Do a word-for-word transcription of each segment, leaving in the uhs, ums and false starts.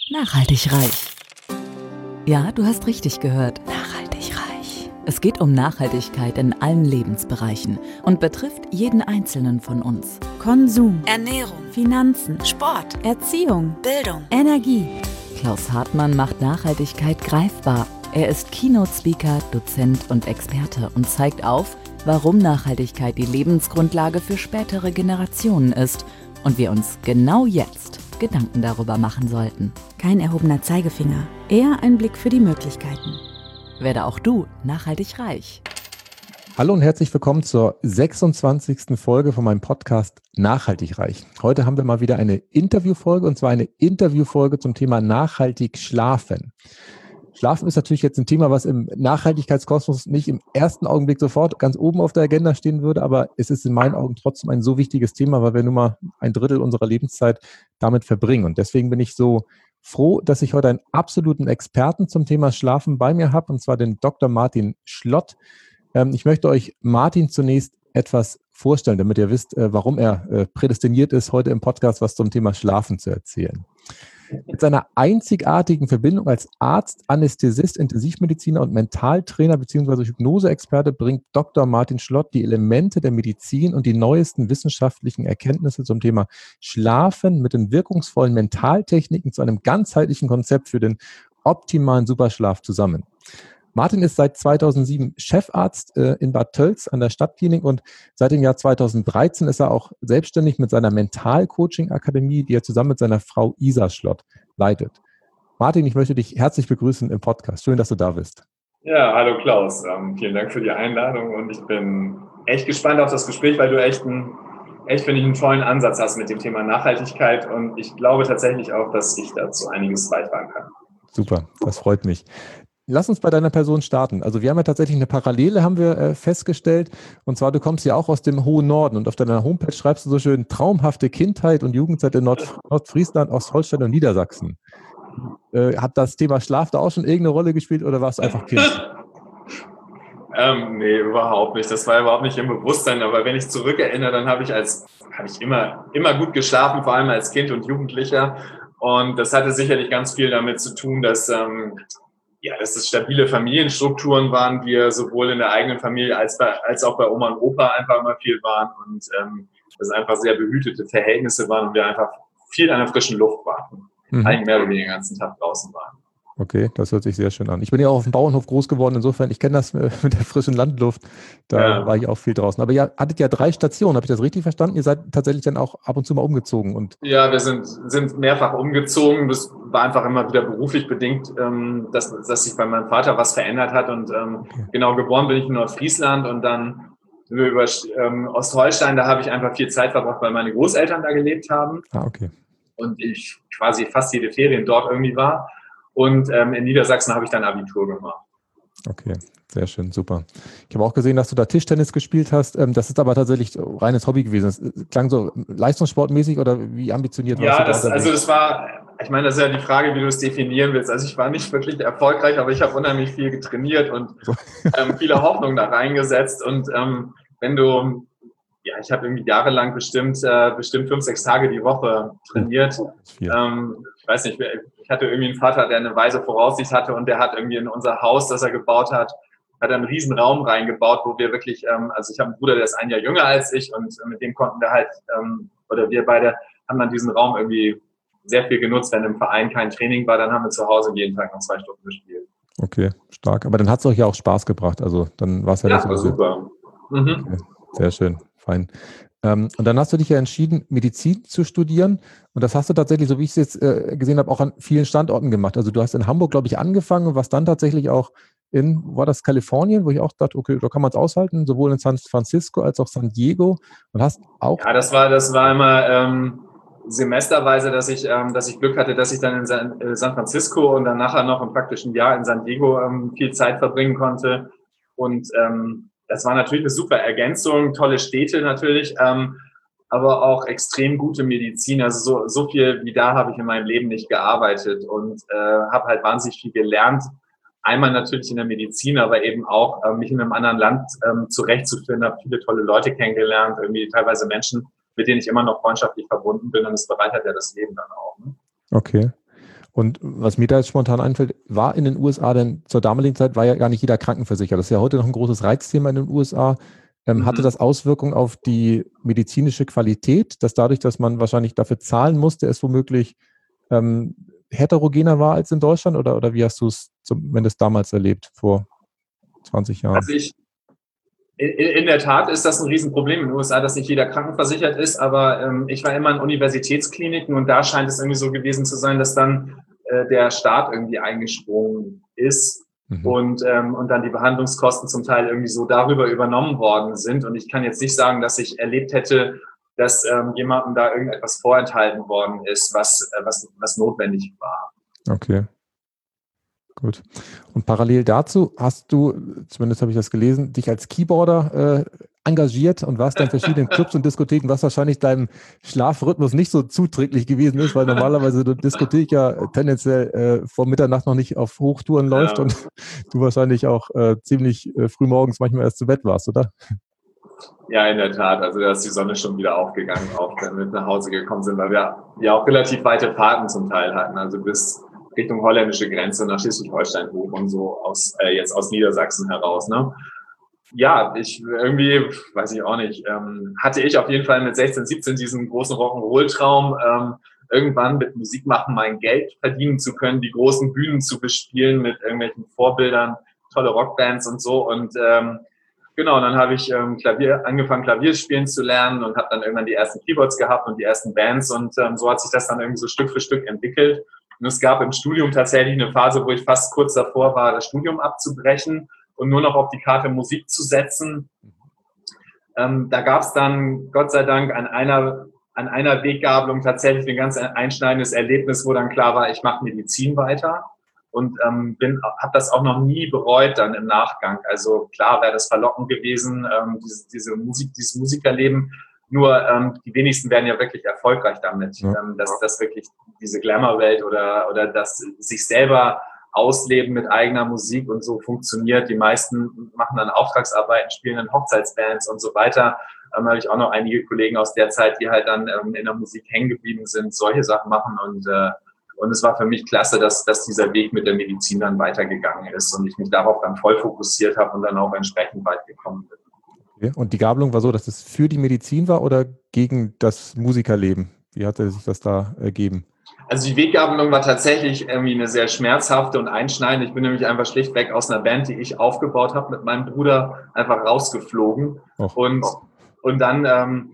Nachhaltig reich. Ja, du hast richtig gehört. Nachhaltig reich. Es geht um Nachhaltigkeit in allen Lebensbereichen und betrifft jeden Einzelnen von uns. Konsum, Ernährung, Finanzen, Sport, Erziehung, Bildung, Energie. Klaus Hartmann macht Nachhaltigkeit greifbar. Er ist Keynote-Speaker, Dozent und Experte und zeigt auf, warum Nachhaltigkeit die Lebensgrundlage für spätere Generationen ist und wir uns genau jetzt Gedanken darüber machen sollten. Kein erhobener Zeigefinger, eher ein Blick für die Möglichkeiten. Werde auch du nachhaltig reich. Hallo und herzlich willkommen zur sechsundzwanzigsten Folge von meinem Podcast Nachhaltig reich. Heute haben wir mal wieder eine Interviewfolge, und zwar eine Interviewfolge zum Thema nachhaltig schlafen. Schlafen ist natürlich jetzt ein Thema, was im Nachhaltigkeitskosmos nicht im ersten Augenblick sofort ganz oben auf der Agenda stehen würde, aber es ist in meinen Augen trotzdem ein so wichtiges Thema, weil wir nun mal ein Drittel unserer Lebenszeit damit verbringen. Und deswegen bin ich so froh, dass ich heute einen absoluten Experten zum Thema Schlafen bei mir habe, und zwar den Doktor Martin Schlott. Ähm, ich möchte euch Martin zunächst etwas vorstellen, damit ihr wisst, äh, warum er äh, prädestiniert ist, heute im Podcast was zum Thema Schlafen zu erzählen. Mit seiner einzigartigen Verbindung als Arzt, Anästhesist, Intensivmediziner und Mentaltrainer bzw. Hypnoseexperte bringt Doktor Martin Schlott die Elemente der Medizin und die neuesten wissenschaftlichen Erkenntnisse zum Thema Schlafen mit den wirkungsvollen Mentaltechniken zu einem ganzheitlichen Konzept für den optimalen Superschlaf zusammen. Martin ist seit zweitausendsieben Chefarzt äh, in Bad Tölz an der Stadtklinik, und seit dem Jahr zweitausenddreizehn ist er auch selbstständig mit seiner Mental-Coaching-Akademie, die er zusammen mit seiner Frau Isa Schlott leitet. Martin, ich möchte dich herzlich begrüßen im Podcast. Schön, dass du da bist. Ja, hallo Klaus. Ähm, vielen Dank für die Einladung, und ich bin echt gespannt auf das Gespräch, weil du echt, einen, echt finde ich, einen tollen Ansatz hast mit dem Thema Nachhaltigkeit, und ich glaube tatsächlich auch, dass ich dazu einiges beitragen kann. Super, das freut mich. Lass uns bei deiner Person starten. Also wir haben ja tatsächlich eine Parallele, haben wir äh, festgestellt. Und zwar, du kommst ja auch aus dem hohen Norden, und auf deiner Homepage schreibst du so schön: traumhafte Kindheit und Jugendzeit in Nord- Nordfriesland, Ostholstein und Niedersachsen. Äh, hat das Thema Schlaf da auch schon irgendeine Rolle gespielt, oder warst du einfach Kind? ähm, nee, überhaupt nicht. Das war überhaupt nicht im Bewusstsein. Aber wenn ich zurückerinnere, dann habe ich als habe ich immer, immer gut geschlafen, vor allem als Kind und Jugendlicher. Und das hatte sicherlich ganz viel damit zu tun, dass ähm, Ja, dass es stabile Familienstrukturen waren, wir sowohl in der eigenen Familie als, bei, als auch bei Oma und Opa einfach immer viel waren, und ähm, dass es einfach sehr behütete Verhältnisse waren und wir einfach viel an der frischen Luft waren. Mhm. Eigentlich mehr oder weniger den ganzen Tag draußen waren. Okay, das hört sich sehr schön an. Ich bin ja auch auf dem Bauernhof groß geworden, insofern, ich kenne das mit der frischen Landluft, da ja. war ich auch viel draußen. Aber ihr hattet ja drei Stationen, habe ich das richtig verstanden? Ihr seid tatsächlich dann auch ab und zu mal umgezogen? Und ja, wir sind, sind mehrfach umgezogen. Das war einfach immer wieder beruflich bedingt, ähm, dass, dass sich bei meinem Vater was verändert hat. Und ähm, okay. genau, geboren bin ich in Nordfriesland, und dann sind wir über ähm, Ostholstein, da habe ich einfach viel Zeit verbracht, weil meine Großeltern da gelebt haben. Ah, okay. Und ich quasi fast jede Ferien dort irgendwie war. Und ähm, in Niedersachsen habe ich dann Abitur gemacht. Okay, sehr schön, super. Ich habe auch gesehen, dass du da Tischtennis gespielt hast. Das ist aber tatsächlich reines Hobby gewesen. Das klang so leistungssportmäßig, oder wie ambitioniert warst ja, du? Ja, da also das war, ich meine, das ist ja die Frage, wie du es definieren willst. Also ich war nicht wirklich erfolgreich, aber ich habe unheimlich viel getrainiert und ähm, viele Hoffnungen da reingesetzt. Und ähm, wenn du, ja, ich habe irgendwie jahrelang bestimmt, äh, bestimmt fünf, sechs Tage die Woche trainiert. Ähm, ich weiß nicht, ich hatte irgendwie einen Vater, der eine weise Voraussicht hatte, und der hat irgendwie in unser Haus, das er gebaut hat, hat einen riesen Raum reingebaut, wo wir wirklich, ähm, also ich habe einen Bruder, der ist ein Jahr jünger als ich, und mit dem konnten wir halt, ähm, oder wir beide haben dann diesen Raum irgendwie sehr viel genutzt. Wenn im Verein kein Training war, dann haben wir zu Hause jeden Tag noch zwei Stunden gespielt. Okay, stark. Aber dann hat es euch ja auch Spaß gebracht. Also dann war es ja, ja nicht so. Ja, super. Mhm. Okay, sehr schön, fein. Ähm, und dann hast du dich ja entschieden, Medizin zu studieren. Und das hast du tatsächlich, so wie ich es jetzt äh, gesehen habe, auch an vielen Standorten gemacht. Also du hast in Hamburg, glaube ich, angefangen und warst dann tatsächlich auch in, war das Kalifornien, wo ich auch dachte, okay, da kann man es aushalten, sowohl in San Francisco als auch San Diego. Und hast auch... Ja, das war, das war immer ähm, semesterweise, dass ich, ähm, dass ich Glück hatte, dass ich dann in San, äh, San Francisco und dann nachher noch im praktischen Jahr in San Diego ähm, viel Zeit verbringen konnte. Und ähm, das war natürlich eine super Ergänzung, tolle Städte natürlich, ähm, aber auch extrem gute Medizin. Also so, so viel wie da habe ich in meinem Leben nicht gearbeitet, und äh, habe halt wahnsinnig viel gelernt. Einmal natürlich in der Medizin, aber eben auch äh, mich in einem anderen Land ähm, zurechtzufinden, habe viele tolle Leute kennengelernt, irgendwie teilweise Menschen, mit denen ich immer noch freundschaftlich verbunden bin, und es bereichert ja das Leben dann auch. Ne? Okay. Und was mir da jetzt spontan einfällt, war in den U S A denn zur damaligen Zeit, war ja gar nicht jeder krankenversichert. Das ist ja heute noch ein großes Reizthema in den U S A. Ähm, mhm. Hatte das Auswirkungen auf die medizinische Qualität, dass dadurch, dass man wahrscheinlich dafür zahlen musste, es womöglich ähm, heterogener war als in Deutschland? Oder, oder wie hast du es zumindest damals erlebt, vor zwanzig Jahren? Also ich, in, in der Tat ist das ein Riesenproblem in den U S A, dass nicht jeder krankenversichert ist, aber ähm, ich war immer in Universitätskliniken und da scheint es irgendwie so gewesen zu sein, dass dann äh, der Staat irgendwie eingesprungen ist mhm. und, ähm, und dann die Behandlungskosten zum Teil irgendwie so darüber übernommen worden sind. Und ich kann jetzt nicht sagen, dass ich erlebt hätte, dass ähm, jemandem da irgendetwas vorenthalten worden ist, was, äh, was, was notwendig war. Okay. Gut. Und parallel dazu hast du, zumindest habe ich das gelesen, dich als Keyboarder äh, engagiert und warst dann in verschiedenen Clubs und Diskotheken, was wahrscheinlich deinem Schlafrhythmus nicht so zuträglich gewesen ist, weil normalerweise die Diskothek ja tendenziell äh, vor Mitternacht noch nicht auf Hochtouren läuft ja. und du wahrscheinlich auch äh, ziemlich äh, früh morgens manchmal erst zu Bett warst, oder? Ja, in der Tat. Also da ist die Sonne schon wieder aufgegangen, auch wenn wir nach Hause gekommen sind, weil wir ja auch relativ weite Fahrten zum Teil hatten, also bis Richtung holländische Grenze nach Schleswig-Holstein hoch und so aus äh, jetzt aus Niedersachsen heraus. Ne? Ja, ich irgendwie, weiß ich auch nicht, ähm, hatte ich auf jeden Fall mit sechzehn, siebzehn diesen großen Rock'n'Roll-Traum, ähm, irgendwann mit Musik machen mein Geld verdienen zu können, die großen Bühnen zu bespielen mit irgendwelchen Vorbildern, tolle Rockbands und so. Und ähm, genau, dann habe ich ähm, Klavier angefangen, Klavier spielen zu lernen und habe dann irgendwann die ersten Keyboards gehabt und die ersten Bands. Und ähm, so hat sich das dann irgendwie so Stück für Stück entwickelt. Und es gab im Studium tatsächlich eine Phase, wo ich fast kurz davor war, das Studium abzubrechen und nur noch auf die Karte Musik zu setzen. Ähm, da gab es dann, Gott sei Dank, an einer, an einer Weggabelung tatsächlich ein ganz einschneidendes Erlebnis, wo dann klar war, ich mache Medizin weiter und ähm, bin, habe das auch noch nie bereut dann im Nachgang. Also klar wäre das verlockend gewesen, ähm, diese, diese Musik, dieses Musikerleben. Nur ähm, die wenigsten werden ja wirklich erfolgreich damit, ja. ähm, dass das wirklich diese Glamour-Welt oder oder das sich selber ausleben mit eigener Musik und so funktioniert. Die meisten machen dann Auftragsarbeiten, spielen in Hochzeitsbands und so weiter. Ähm, habe ich auch noch einige Kollegen aus der Zeit, die halt dann ähm, in der Musik hängen geblieben sind, solche Sachen machen und äh, und es war für mich klasse, dass dass dieser Weg mit der Medizin dann weitergegangen ist und ich mich darauf dann voll fokussiert habe und dann auch entsprechend weit gekommen bin. Okay. Und die Gabelung war so, dass es für die Medizin war oder gegen das Musikerleben? Wie hat sich das da ergeben? Also die Weggabelung war tatsächlich irgendwie eine sehr schmerzhafte und einschneidende. Ich bin nämlich einfach schlichtweg aus einer Band, die ich aufgebaut habe, mit meinem Bruder einfach rausgeflogen. Och. Und, und dann ähm,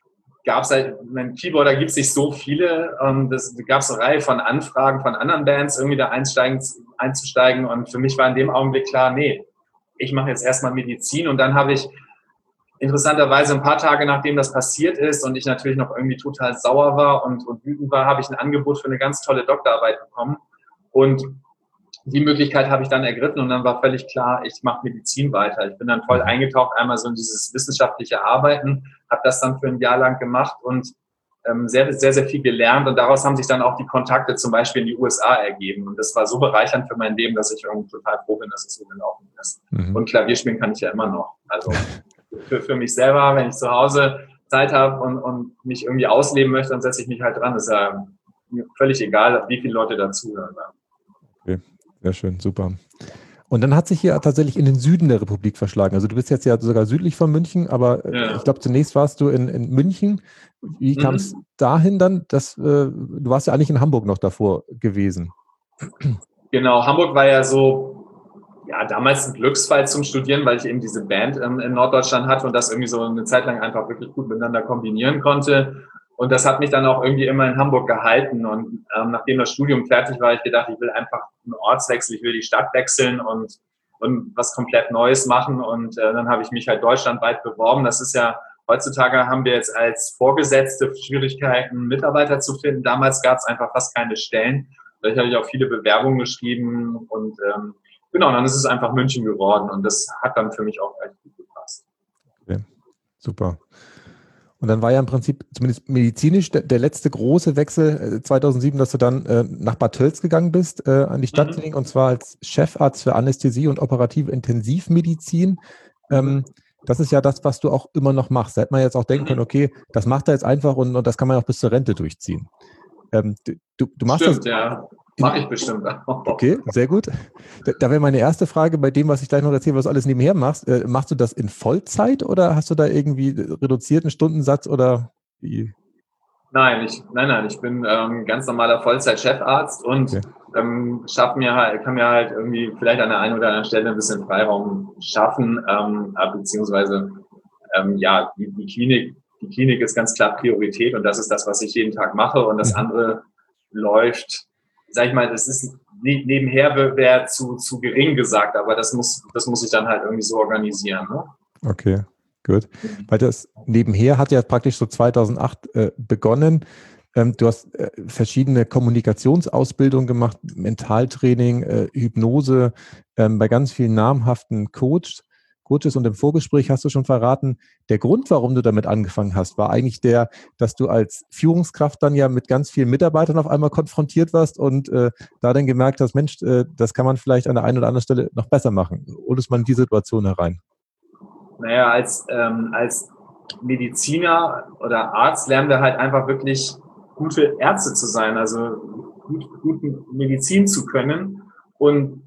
gab es halt, mein Keyboarder gibt es nicht so viele. Ähm, das gab es eine Reihe von Anfragen von anderen Bands, irgendwie da einsteigen, einzusteigen. Und für mich war in dem Augenblick klar, nee, ich mache jetzt erstmal Medizin. Und dann habe ich interessanterweise ein paar Tage nachdem das passiert ist und ich natürlich noch irgendwie total sauer war und, und wütend war, habe ich ein Angebot für eine ganz tolle Doktorarbeit bekommen und die Möglichkeit habe ich dann ergriffen und dann war völlig klar, ich mache Medizin weiter. Ich bin dann voll eingetaucht, einmal so in dieses wissenschaftliche Arbeiten, habe das dann für ein Jahr lang gemacht und ähm, sehr, sehr, sehr viel gelernt und daraus haben sich dann auch die Kontakte zum Beispiel in die U S A ergeben und das war so bereichernd für mein Leben, dass ich irgendwie total froh bin, dass es so gelaufen ist. Mhm. Und Klavier spielen kann ich ja immer noch. Also Für, für mich selber, wenn ich zu Hause Zeit habe und, und mich irgendwie ausleben möchte, dann setze ich mich halt dran. Das ist ja völlig egal, wie viele Leute dazuhören. Okay, sehr schön, super. Und dann hat sich hier tatsächlich in den Süden der Republik verschlagen. Also du bist jetzt ja sogar südlich von München, aber ja. ich glaube, zunächst warst du in, in München. Wie kam es mhm. dahin dann? Dass, äh, du warst ja eigentlich in Hamburg noch davor gewesen. Genau, Hamburg war ja so ja, damals ein Glücksfall zum Studieren, weil ich eben diese Band ähm, in Norddeutschland hatte und das irgendwie so eine Zeit lang einfach wirklich gut miteinander kombinieren konnte. Und das hat mich dann auch irgendwie immer in Hamburg gehalten. Und ähm, nachdem das Studium fertig war, habe ich gedacht, ich will einfach einen Ortswechsel, ich will die Stadt wechseln und, und was komplett Neues machen. Und äh, dann habe ich mich halt deutschlandweit beworben. Das ist ja, heutzutage haben wir jetzt als Vorgesetzte Schwierigkeiten, Mitarbeiter zu finden. Damals gab es einfach fast keine Stellen. Dadurch habe ich auch viele Bewerbungen geschrieben und ähm, genau, dann ist es einfach München geworden und das hat dann für mich auch echt gut gepasst. Okay, super. Und dann war ja im Prinzip zumindest medizinisch der, der letzte große Wechsel äh, zweitausendsieben, dass du dann äh, nach Bad Tölz gegangen bist, äh, an die Stadtklinik mhm. und zwar als Chefarzt für Anästhesie und operative Intensivmedizin. Ähm, das ist ja das, was du auch immer noch machst. Da hätte man jetzt auch denken können, okay, das macht er jetzt einfach und, und das kann man auch bis zur Rente durchziehen. Ähm, du, du, du machst Stimmt, das. ja. Mache ich bestimmt auch. Okay, sehr gut. Da, da wäre meine erste Frage bei dem, was ich gleich noch erzähle, was du alles nebenher machst. Äh, machst du das in Vollzeit oder hast du da irgendwie reduzierten Stundensatz oder wie? Nein, ich, nein, nein, ich bin ähm, ganz normaler Vollzeit-Chefarzt und Okay. ähm, schaff mir halt, kann mir halt irgendwie vielleicht an der einen oder anderen Stelle ein bisschen Freiraum schaffen, ähm, äh, beziehungsweise ähm, ja, die, die Klinik, die Klinik ist ganz klar Priorität und das ist das, was ich jeden Tag mache und das Mhm. andere läuft, sag ich mal, das ist ne, nebenher wäre zu, zu gering gesagt, aber das muss, das muss ich dann halt irgendwie so organisieren. Ne? Okay, gut. Weil das nebenher hat ja praktisch so zweitausendacht äh, begonnen. Ähm, du hast äh, verschiedene Kommunikationsausbildungen gemacht, Mentaltraining, äh, Hypnose, ähm, bei ganz vielen namhaften Coach, Coaches. Und im Vorgespräch hast du schon verraten, der Grund, warum du damit angefangen hast, war eigentlich der, dass du als Führungskraft dann ja mit ganz vielen Mitarbeitern auf einmal konfrontiert warst und äh, da dann gemerkt hast, Mensch, äh, das kann man vielleicht an der einen oder anderen Stelle noch besser machen. Hol es mal in die Situation herein. Naja, als, ähm, als Mediziner oder Arzt lernen wir halt einfach wirklich gute Ärzte zu sein, also gut, gute Medizin zu können. Und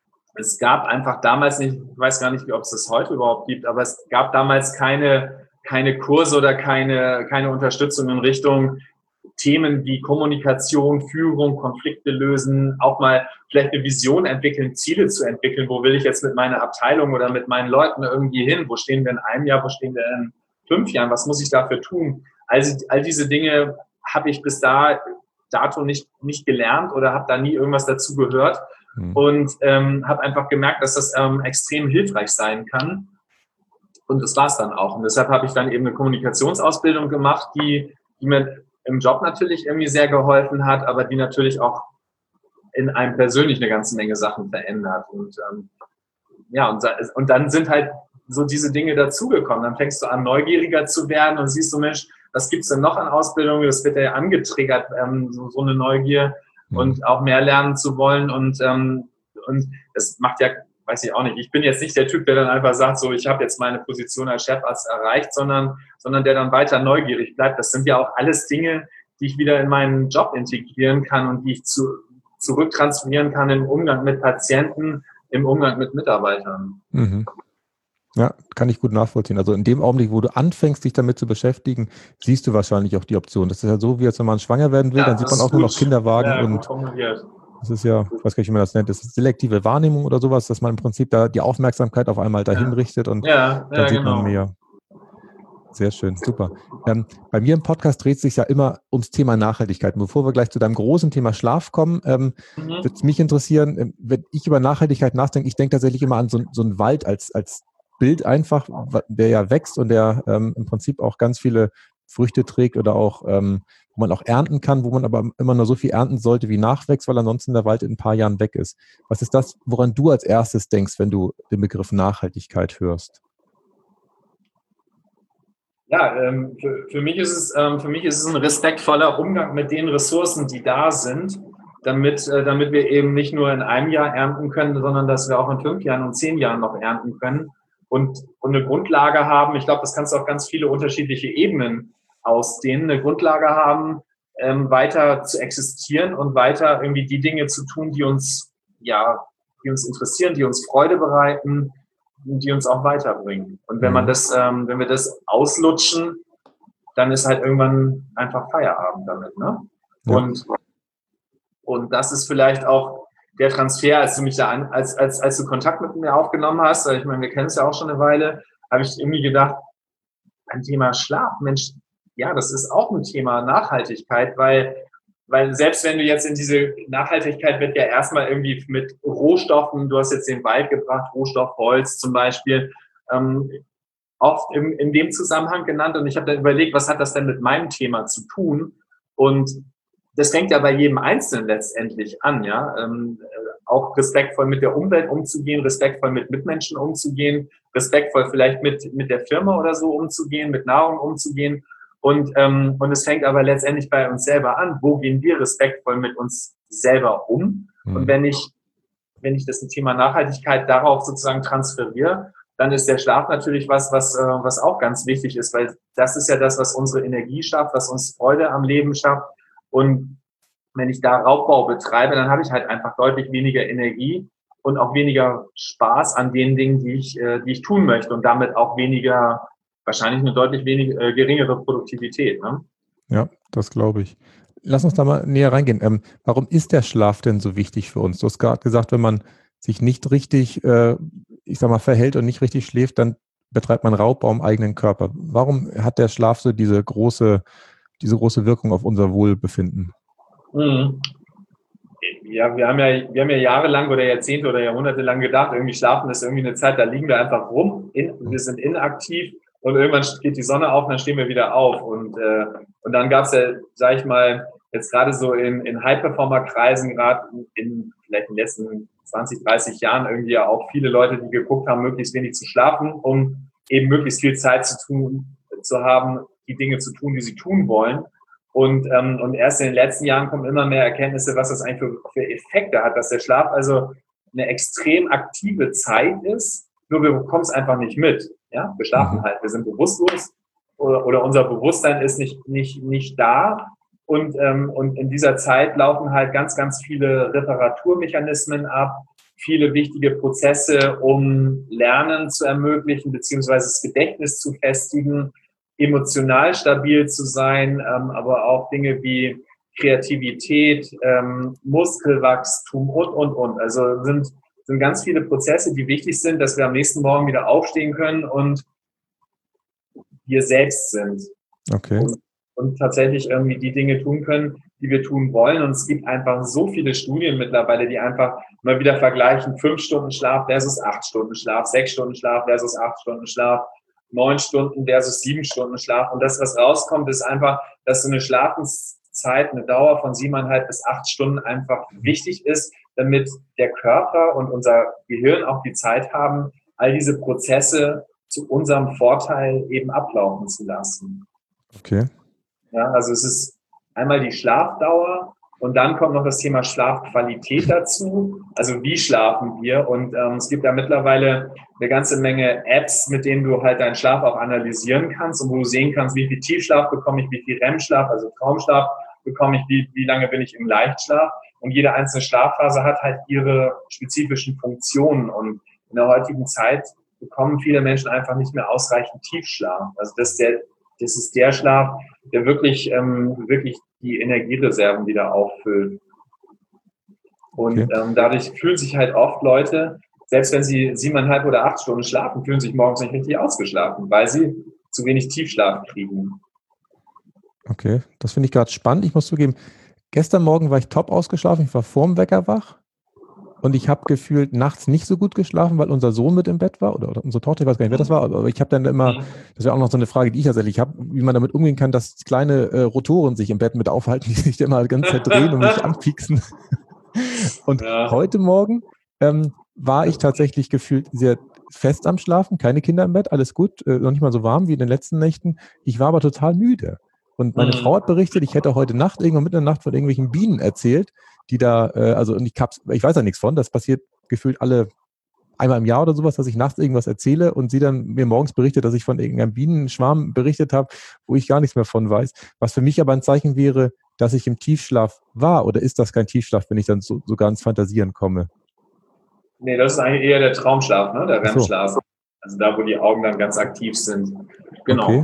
es gab einfach damals nicht, ich weiß gar nicht, ob es das heute überhaupt gibt, aber es gab damals keine, keine Kurse oder keine, keine Unterstützung in Richtung Themen wie Kommunikation, Führung, Konflikte lösen, auch mal vielleicht eine Vision entwickeln, Ziele zu entwickeln. Wo will ich jetzt mit meiner Abteilung oder mit meinen Leuten irgendwie hin? Wo stehen wir in einem Jahr? Wo stehen wir in fünf Jahren? Was muss ich dafür tun? Also all diese Dinge habe ich bis da, dato nicht, nicht gelernt oder habe da nie irgendwas dazu gehört hm. und ähm, habe einfach gemerkt, dass das ähm, extrem hilfreich sein kann. Und das war es dann auch. Und deshalb habe ich dann eben eine Kommunikationsausbildung gemacht, die, die mir im Job natürlich irgendwie sehr geholfen hat, aber die natürlich auch in einem persönlich eine ganze Menge Sachen verändert. Und ähm, ja, und, und dann sind halt so diese Dinge dazugekommen. Dann fängst du an, neugieriger zu werden und siehst so, Mensch, was gibt's denn noch an Ausbildungen? Das wird ja angetriggert, ähm, so, so eine Neugier mhm. und auch mehr lernen zu wollen. Und, ähm, und das macht ja, weiß ich auch nicht, ich bin jetzt nicht der Typ, der dann einfach sagt, so, ich habe jetzt meine Position als Chefarzt erreicht, sondern, sondern der dann weiter neugierig bleibt. Das sind ja auch alles Dinge, die ich wieder in meinen Job integrieren kann und die ich zu, zurücktransferieren kann im Umgang mit Patienten, im Umgang mit Mitarbeitern. Mhm. Ja, kann ich gut nachvollziehen. Also in dem Augenblick, wo du anfängst, dich damit zu beschäftigen, siehst du wahrscheinlich auch die Option. Das ist ja so, wie als wenn man schwanger werden will, ja, dann sieht man auch nur noch Kinderwagen ja, und das ist ja, ich weiß gar nicht, wie man das nennt, das ist selektive Wahrnehmung oder sowas, dass man im Prinzip da die Aufmerksamkeit auf einmal dahin ja. richtet und ja, ja, dann sieht genau. man mehr. Sehr schön, super. Ähm, bei mir im Podcast dreht es sich ja immer ums Thema Nachhaltigkeit. Und bevor wir gleich zu deinem großen Thema Schlaf kommen, ähm, mhm. würde es mich interessieren, wenn ich über Nachhaltigkeit nachdenke, ich denke tatsächlich immer an so, so einen Wald als, als Bild einfach, der ja wächst und der ähm, im Prinzip auch ganz viele Früchte trägt oder auch, ähm, wo man auch ernten kann, wo man aber immer nur so viel ernten sollte, wie nachwächst, weil ansonsten der Wald in ein paar Jahren weg ist. Was ist das, woran du als erstes denkst, wenn du den Begriff Nachhaltigkeit hörst? Ja, ähm, für, für mich ist es, ähm, für mich ist es ein respektvoller Umgang mit den Ressourcen, die da sind, damit, äh, damit wir eben nicht nur in einem Jahr ernten können, sondern dass wir auch in fünf Jahren und zehn Jahren noch ernten können. Und, und eine Grundlage haben, ich glaube, das kannst du auf ganz viele unterschiedliche Ebenen ausdehnen, eine Grundlage haben, ähm, weiter zu existieren und weiter irgendwie die Dinge zu tun, die uns, ja, die uns interessieren, die uns Freude bereiten, die uns auch weiterbringen. Und wenn man das, ähm, wenn wir das auslutschen, dann ist halt irgendwann einfach Feierabend damit, ne? Ja. Und, und das ist vielleicht auch der Transfer, als du mich da an, als, als, als du Kontakt mit mir aufgenommen hast, ich meine, wir kennen es ja auch schon eine Weile, habe ich irgendwie gedacht, ein Thema Schlaf, Mensch, ja, das ist auch ein Thema Nachhaltigkeit, weil, weil selbst wenn du jetzt in diese Nachhaltigkeit wird ja erstmal irgendwie mit Rohstoffen, du hast jetzt den Wald gebracht, Rohstoff Holz zum Beispiel, ähm, oft im, in dem Zusammenhang genannt und ich habe dann überlegt, was hat das denn mit meinem Thema zu tun? Und das fängt ja bei jedem Einzelnen letztendlich an, ja, ähm, auch respektvoll mit der Umwelt umzugehen, respektvoll mit Mitmenschen umzugehen, respektvoll vielleicht mit mit der Firma oder so umzugehen, mit Nahrung umzugehen und ähm, und es fängt aber letztendlich bei uns selber an. Wo gehen wir respektvoll mit uns selber um? Mhm. Und wenn ich wenn ich das Thema Nachhaltigkeit darauf sozusagen transferiere, dann ist der Schlaf natürlich was, was äh, was auch ganz wichtig ist, weil das ist ja das, was unsere Energie schafft, was uns Freude am Leben schafft. Und wenn ich da Raubbau betreibe, dann habe ich halt einfach deutlich weniger Energie und auch weniger Spaß an den Dingen, die ich, äh, die ich tun möchte und damit auch weniger, wahrscheinlich eine deutlich weniger, äh, geringere Produktivität. Ne? Ja, das glaube ich. Lass uns da mal näher reingehen. Ähm, warum ist der Schlaf denn so wichtig für uns? Du hast gerade gesagt, wenn man sich nicht richtig, äh, ich sag mal, verhält und nicht richtig schläft, dann betreibt man Raubbau im eigenen Körper. Warum hat der Schlaf so diese große, diese große Wirkung auf unser Wohlbefinden? Mhm. Ja, wir haben ja, wir haben ja jahrelang oder Jahrzehnte oder Jahrhunderte lang gedacht, irgendwie schlafen ist irgendwie eine Zeit, da liegen wir einfach rum, in, wir sind inaktiv und irgendwann geht die Sonne auf und dann stehen wir wieder auf. Und, äh, und dann gab es ja, sag ich mal, jetzt gerade so in, in High-Performer-Kreisen, gerade in vielleicht in den letzten zwanzig, dreißig Jahren irgendwie ja auch viele Leute, die geguckt haben, möglichst wenig zu schlafen, um eben möglichst viel Zeit zu tun, zu haben, die Dinge zu tun, die sie tun wollen. Und, ähm, und erst in den letzten Jahren kommen immer mehr Erkenntnisse, was das eigentlich für, für Effekte hat, dass der Schlaf also eine extrem aktive Zeit ist, nur wir bekommen es einfach nicht mit. Ja? Wir schlafen halt, wir sind bewusstlos oder, oder unser Bewusstsein ist nicht, nicht, nicht da. Und, ähm, und in dieser Zeit laufen halt ganz, ganz viele Reparaturmechanismen ab, viele wichtige Prozesse, um Lernen zu ermöglichen, beziehungsweise das Gedächtnis zu festigen, emotional stabil zu sein, ähm, aber auch Dinge wie Kreativität, ähm, Muskelwachstum und, und, und. Also sind, sind ganz viele Prozesse, die wichtig sind, dass wir am nächsten Morgen wieder aufstehen können und wir selbst sind. Okay. Und, und tatsächlich irgendwie die Dinge tun können, die wir tun wollen. Und es gibt einfach so viele Studien mittlerweile, die einfach mal wieder vergleichen, fünf Stunden Schlaf versus acht Stunden Schlaf, sechs Stunden Schlaf versus acht Stunden Schlaf, neun Stunden versus sieben Stunden Schlaf. Und das, was rauskommt, ist einfach, dass so eine Schlafenszeit, eine Dauer von siebeneinhalb bis acht Stunden einfach wichtig ist, damit der Körper und unser Gehirn auch die Zeit haben, all diese Prozesse zu unserem Vorteil eben ablaufen zu lassen. Okay. Ja, also es ist einmal die Schlafdauer und dann kommt noch das Thema Schlafqualität dazu. Also wie schlafen wir? Und ähm, es gibt ja mittlerweile eine ganze Menge Apps, mit denen du halt deinen Schlaf auch analysieren kannst und wo du sehen kannst, wie viel Tiefschlaf bekomme ich, wie viel R E M-Schlaf, also Traumschlaf bekomme ich, wie, wie lange bin ich im Leichtschlaf. Und jede einzelne Schlafphase hat halt ihre spezifischen Funktionen. Und in der heutigen Zeit bekommen viele Menschen einfach nicht mehr ausreichend Tiefschlaf. Also das ist der, das ist der Schlaf, der wirklich, ähm, wirklich die Energiereserven wieder auffüllt. Und Okay. ähm, dadurch fühlen sich halt oft Leute, selbst wenn sie siebeneinhalb oder acht Stunden schlafen, fühlen sich morgens nicht richtig ausgeschlafen, weil sie zu wenig Tiefschlaf kriegen. Okay, das finde ich gerade spannend. Ich muss zugeben, gestern Morgen war ich top ausgeschlafen. Ich war vorm Wecker wach und ich habe gefühlt nachts nicht so gut geschlafen, weil unser Sohn mit im Bett war oder, oder unsere Tochter, ich weiß gar nicht, wer das war, aber ich habe dann immer, das wäre auch noch so eine Frage, die ich tatsächlich habe, wie man damit umgehen kann, dass kleine äh, Rotoren sich im Bett mit aufhalten, die sich immer die ganze Zeit drehen und mich anpieksen. Und Ja. heute Morgen ähm, war ich tatsächlich gefühlt sehr fest am Schlafen, keine Kinder im Bett, alles gut, äh, noch nicht mal so warm wie in den letzten Nächten. Ich war aber total müde. Und meine Mhm. Frau hat berichtet, ich hätte heute Nacht, irgendwann mitten in der Nacht von irgendwelchen Bienen erzählt, die da, äh, also und ich, ich weiß ja nichts von, das passiert gefühlt alle einmal im Jahr oder sowas, dass ich nachts irgendwas erzähle und sie dann mir morgens berichtet, dass ich von irgendeinem Bienenschwarm berichtet habe, wo ich gar nichts mehr von weiß. Was für mich aber ein Zeichen wäre, dass ich im Tiefschlaf war, oder ist das kein Tiefschlaf, wenn ich dann so, sogar ins Fantasieren komme? Nee, das ist eigentlich eher der Traumschlaf, ne? Der Ach so. R E M-Schlaf. Also da, wo die Augen dann ganz aktiv sind. Genau. Okay.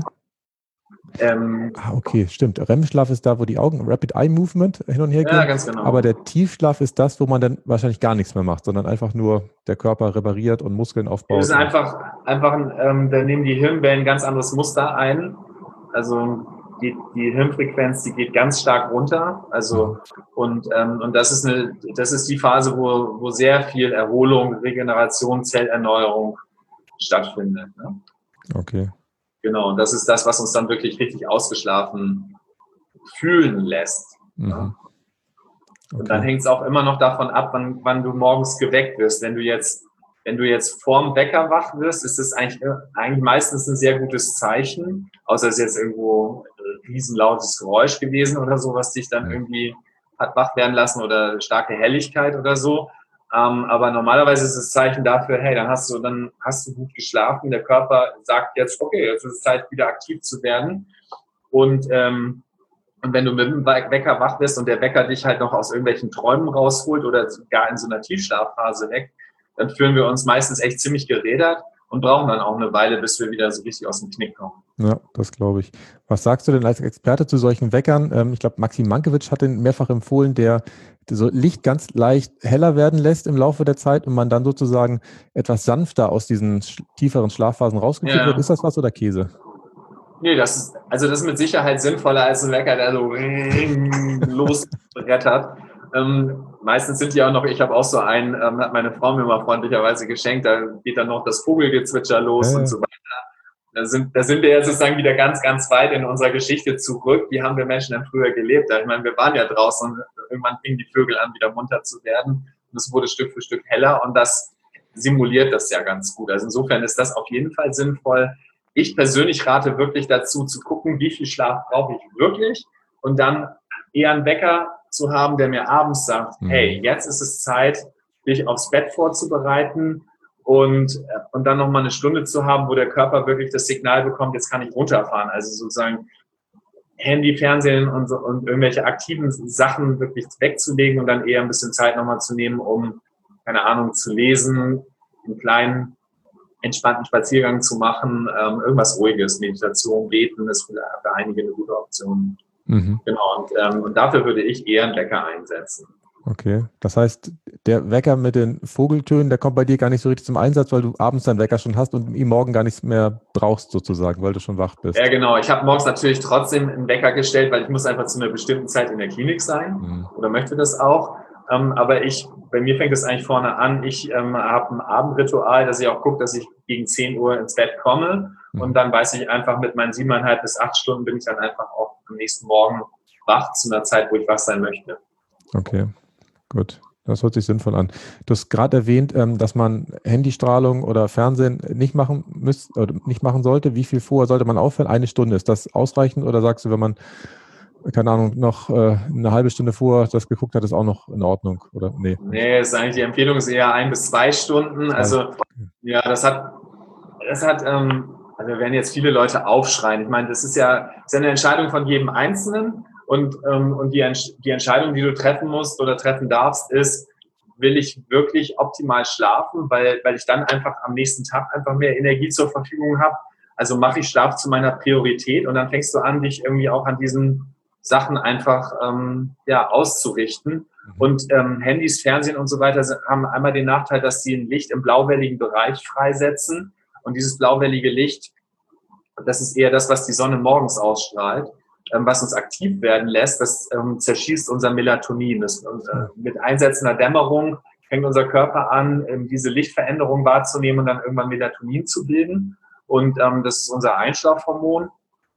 Ähm, Ah, okay, stimmt. R E M-Schlaf ist da, wo die Augen, Rapid Eye Movement hin und her gehen. ja, ganz genau. Aber der Tiefschlaf ist das, wo man dann wahrscheinlich gar nichts mehr macht, sondern einfach nur der Körper repariert und Muskeln aufbaut. Das ist einfach, einfach ein, ähm, da nehmen die Hirnwellen ein ganz anderes Muster ein. Also die, die Hirnfrequenz, die geht ganz stark runter. Also und, ähm, und das ist eine, das ist die Phase, wo, wo sehr viel Erholung, Regeneration, Zellerneuerung stattfindet. Ne? Okay. Genau, und das ist das, was uns dann wirklich richtig ausgeschlafen fühlen lässt. Mhm. Ja? Okay. Und dann hängt es auch immer noch davon ab, wann, wann du morgens geweckt wirst. Wenn du jetzt, wenn du jetzt vorm Wecker wach wirst, ist das eigentlich, eigentlich meistens ein sehr gutes Zeichen. Außer es ist jetzt irgendwo ein riesenlautes Geräusch gewesen oder so, was dich dann irgendwie hat wach werden lassen oder starke Helligkeit oder so. Ähm, aber normalerweise ist es Zeichen dafür, hey, dann hast du, dann hast du gut geschlafen. Der Körper sagt jetzt, okay, jetzt ist es Zeit, wieder aktiv zu werden. Und, ähm, Und wenn du mit dem Wecker wach bist und der Wecker dich halt noch aus irgendwelchen Träumen rausholt oder gar in so einer Tiefschlafphase weckt, dann fühlen wir uns meistens echt ziemlich gerädert und brauchen dann auch eine Weile, bis wir wieder so richtig aus dem Knick kommen. Ja, das glaube ich. Was sagst du denn als Experte zu solchen Weckern? Ähm, ich glaube, Maxim Mankiewicz hat den mehrfach empfohlen, der so Licht ganz leicht heller werden lässt im Laufe der Zeit und man dann sozusagen etwas sanfter aus diesen sch- tieferen Schlafphasen rausgeführt Ja. wird. Ist das was oder Käse? Nee, das ist, also das ist mit Sicherheit sinnvoller als ein Wecker, der so losbrettert. Ähm, meistens sind die auch noch, ich habe auch so einen, ähm, hat meine Frau mir mal freundlicherweise geschenkt, da geht dann noch das Vogelgezwitscher los Ja, und ja. so weiter. Da sind, da sind wir jetzt sozusagen wieder ganz, ganz weit in unserer Geschichte zurück. Wie haben wir Menschen denn früher gelebt? Ich meine, wir waren ja draußen und irgendwann fingen die Vögel an, wieder munter zu werden. Und es wurde Stück für Stück heller und das simuliert das ja ganz gut. Also insofern ist das auf jeden Fall sinnvoll. Ich persönlich rate wirklich dazu, zu gucken, wie viel Schlaf brauche ich wirklich und dann eher einen Wecker zu haben, der mir abends sagt, Mhm. hey, jetzt ist es Zeit, dich aufs Bett vorzubereiten und, und dann nochmal eine Stunde zu haben, wo der Körper wirklich das Signal bekommt, jetzt kann ich runterfahren. Also sozusagen Handy, Fernsehen und, so, und irgendwelche aktiven Sachen wirklich wegzulegen und dann eher ein bisschen Zeit nochmal zu nehmen, um, keine Ahnung, zu lesen, einen kleinen, entspannten Spaziergang zu machen, ähm, irgendwas Ruhiges, Meditation, Beten ist für, für einige eine gute Option. Mhm. Genau, und, ähm, und dafür würde ich eher einen Wecker einsetzen. Okay. Das heißt, der Wecker mit den Vogeltönen, der kommt bei dir gar nicht so richtig zum Einsatz, weil du abends deinen Wecker schon hast und ihn morgen gar nichts mehr brauchst sozusagen, weil du schon wach bist. Ja, genau. Ich habe morgens natürlich trotzdem einen Wecker gestellt, weil ich muss einfach zu einer bestimmten Zeit in der Klinik sein Mhm. oder möchte das auch. Ähm, aber ich, bei mir fängt es eigentlich vorne an. Ich ähm, habe ein Abendritual, dass ich auch gucke, dass ich gegen zehn Uhr ins Bett komme. Mhm. Und dann weiß ich einfach, mit meinen siebeneinhalb bis acht Stunden bin ich dann einfach auch am nächsten Morgen wach zu einer Zeit, wo ich wach sein möchte. Okay, gut. Das hört sich sinnvoll an. Du hast gerade erwähnt, ähm, dass man Handystrahlung oder Fernsehen nicht machen müsst, oder nicht machen sollte. Wie viel vorher sollte man aufhören? Eine Stunde. Ist das ausreichend oder sagst du, wenn man, keine Ahnung, noch äh, eine halbe Stunde vorher das geguckt hat, ist auch noch in Ordnung? Oder nee? Nee, ist eigentlich die Empfehlung ist eher ein bis zwei Stunden. Also ja, das hat, das hat, ähm, also werden jetzt viele Leute aufschreien. Ich meine, das ist ja, das ist ja eine Entscheidung von jedem Einzelnen. Und, ähm, und die, die Entscheidung, die du treffen musst oder treffen darfst, ist, will ich wirklich optimal schlafen, weil, weil ich dann einfach am nächsten Tag einfach mehr Energie zur Verfügung habe. Also mache ich Schlaf zu meiner Priorität und dann fängst du an, dich irgendwie auch an diesen Sachen einfach ähm, ja, auszurichten. Und ähm, Handys, Fernsehen und so weiter haben einmal den Nachteil, dass sie ein Licht im blauwelligen Bereich freisetzen. Und dieses blauwellige Licht, das ist eher das, was die Sonne morgens ausstrahlt, was uns aktiv werden lässt, das ähm, zerschießt unser Melatonin. Das, äh, mit einsetzender Dämmerung fängt unser Körper an, ähm, diese Lichtveränderung wahrzunehmen und dann irgendwann Melatonin zu bilden. Und ähm, das ist unser Einschlafhormon.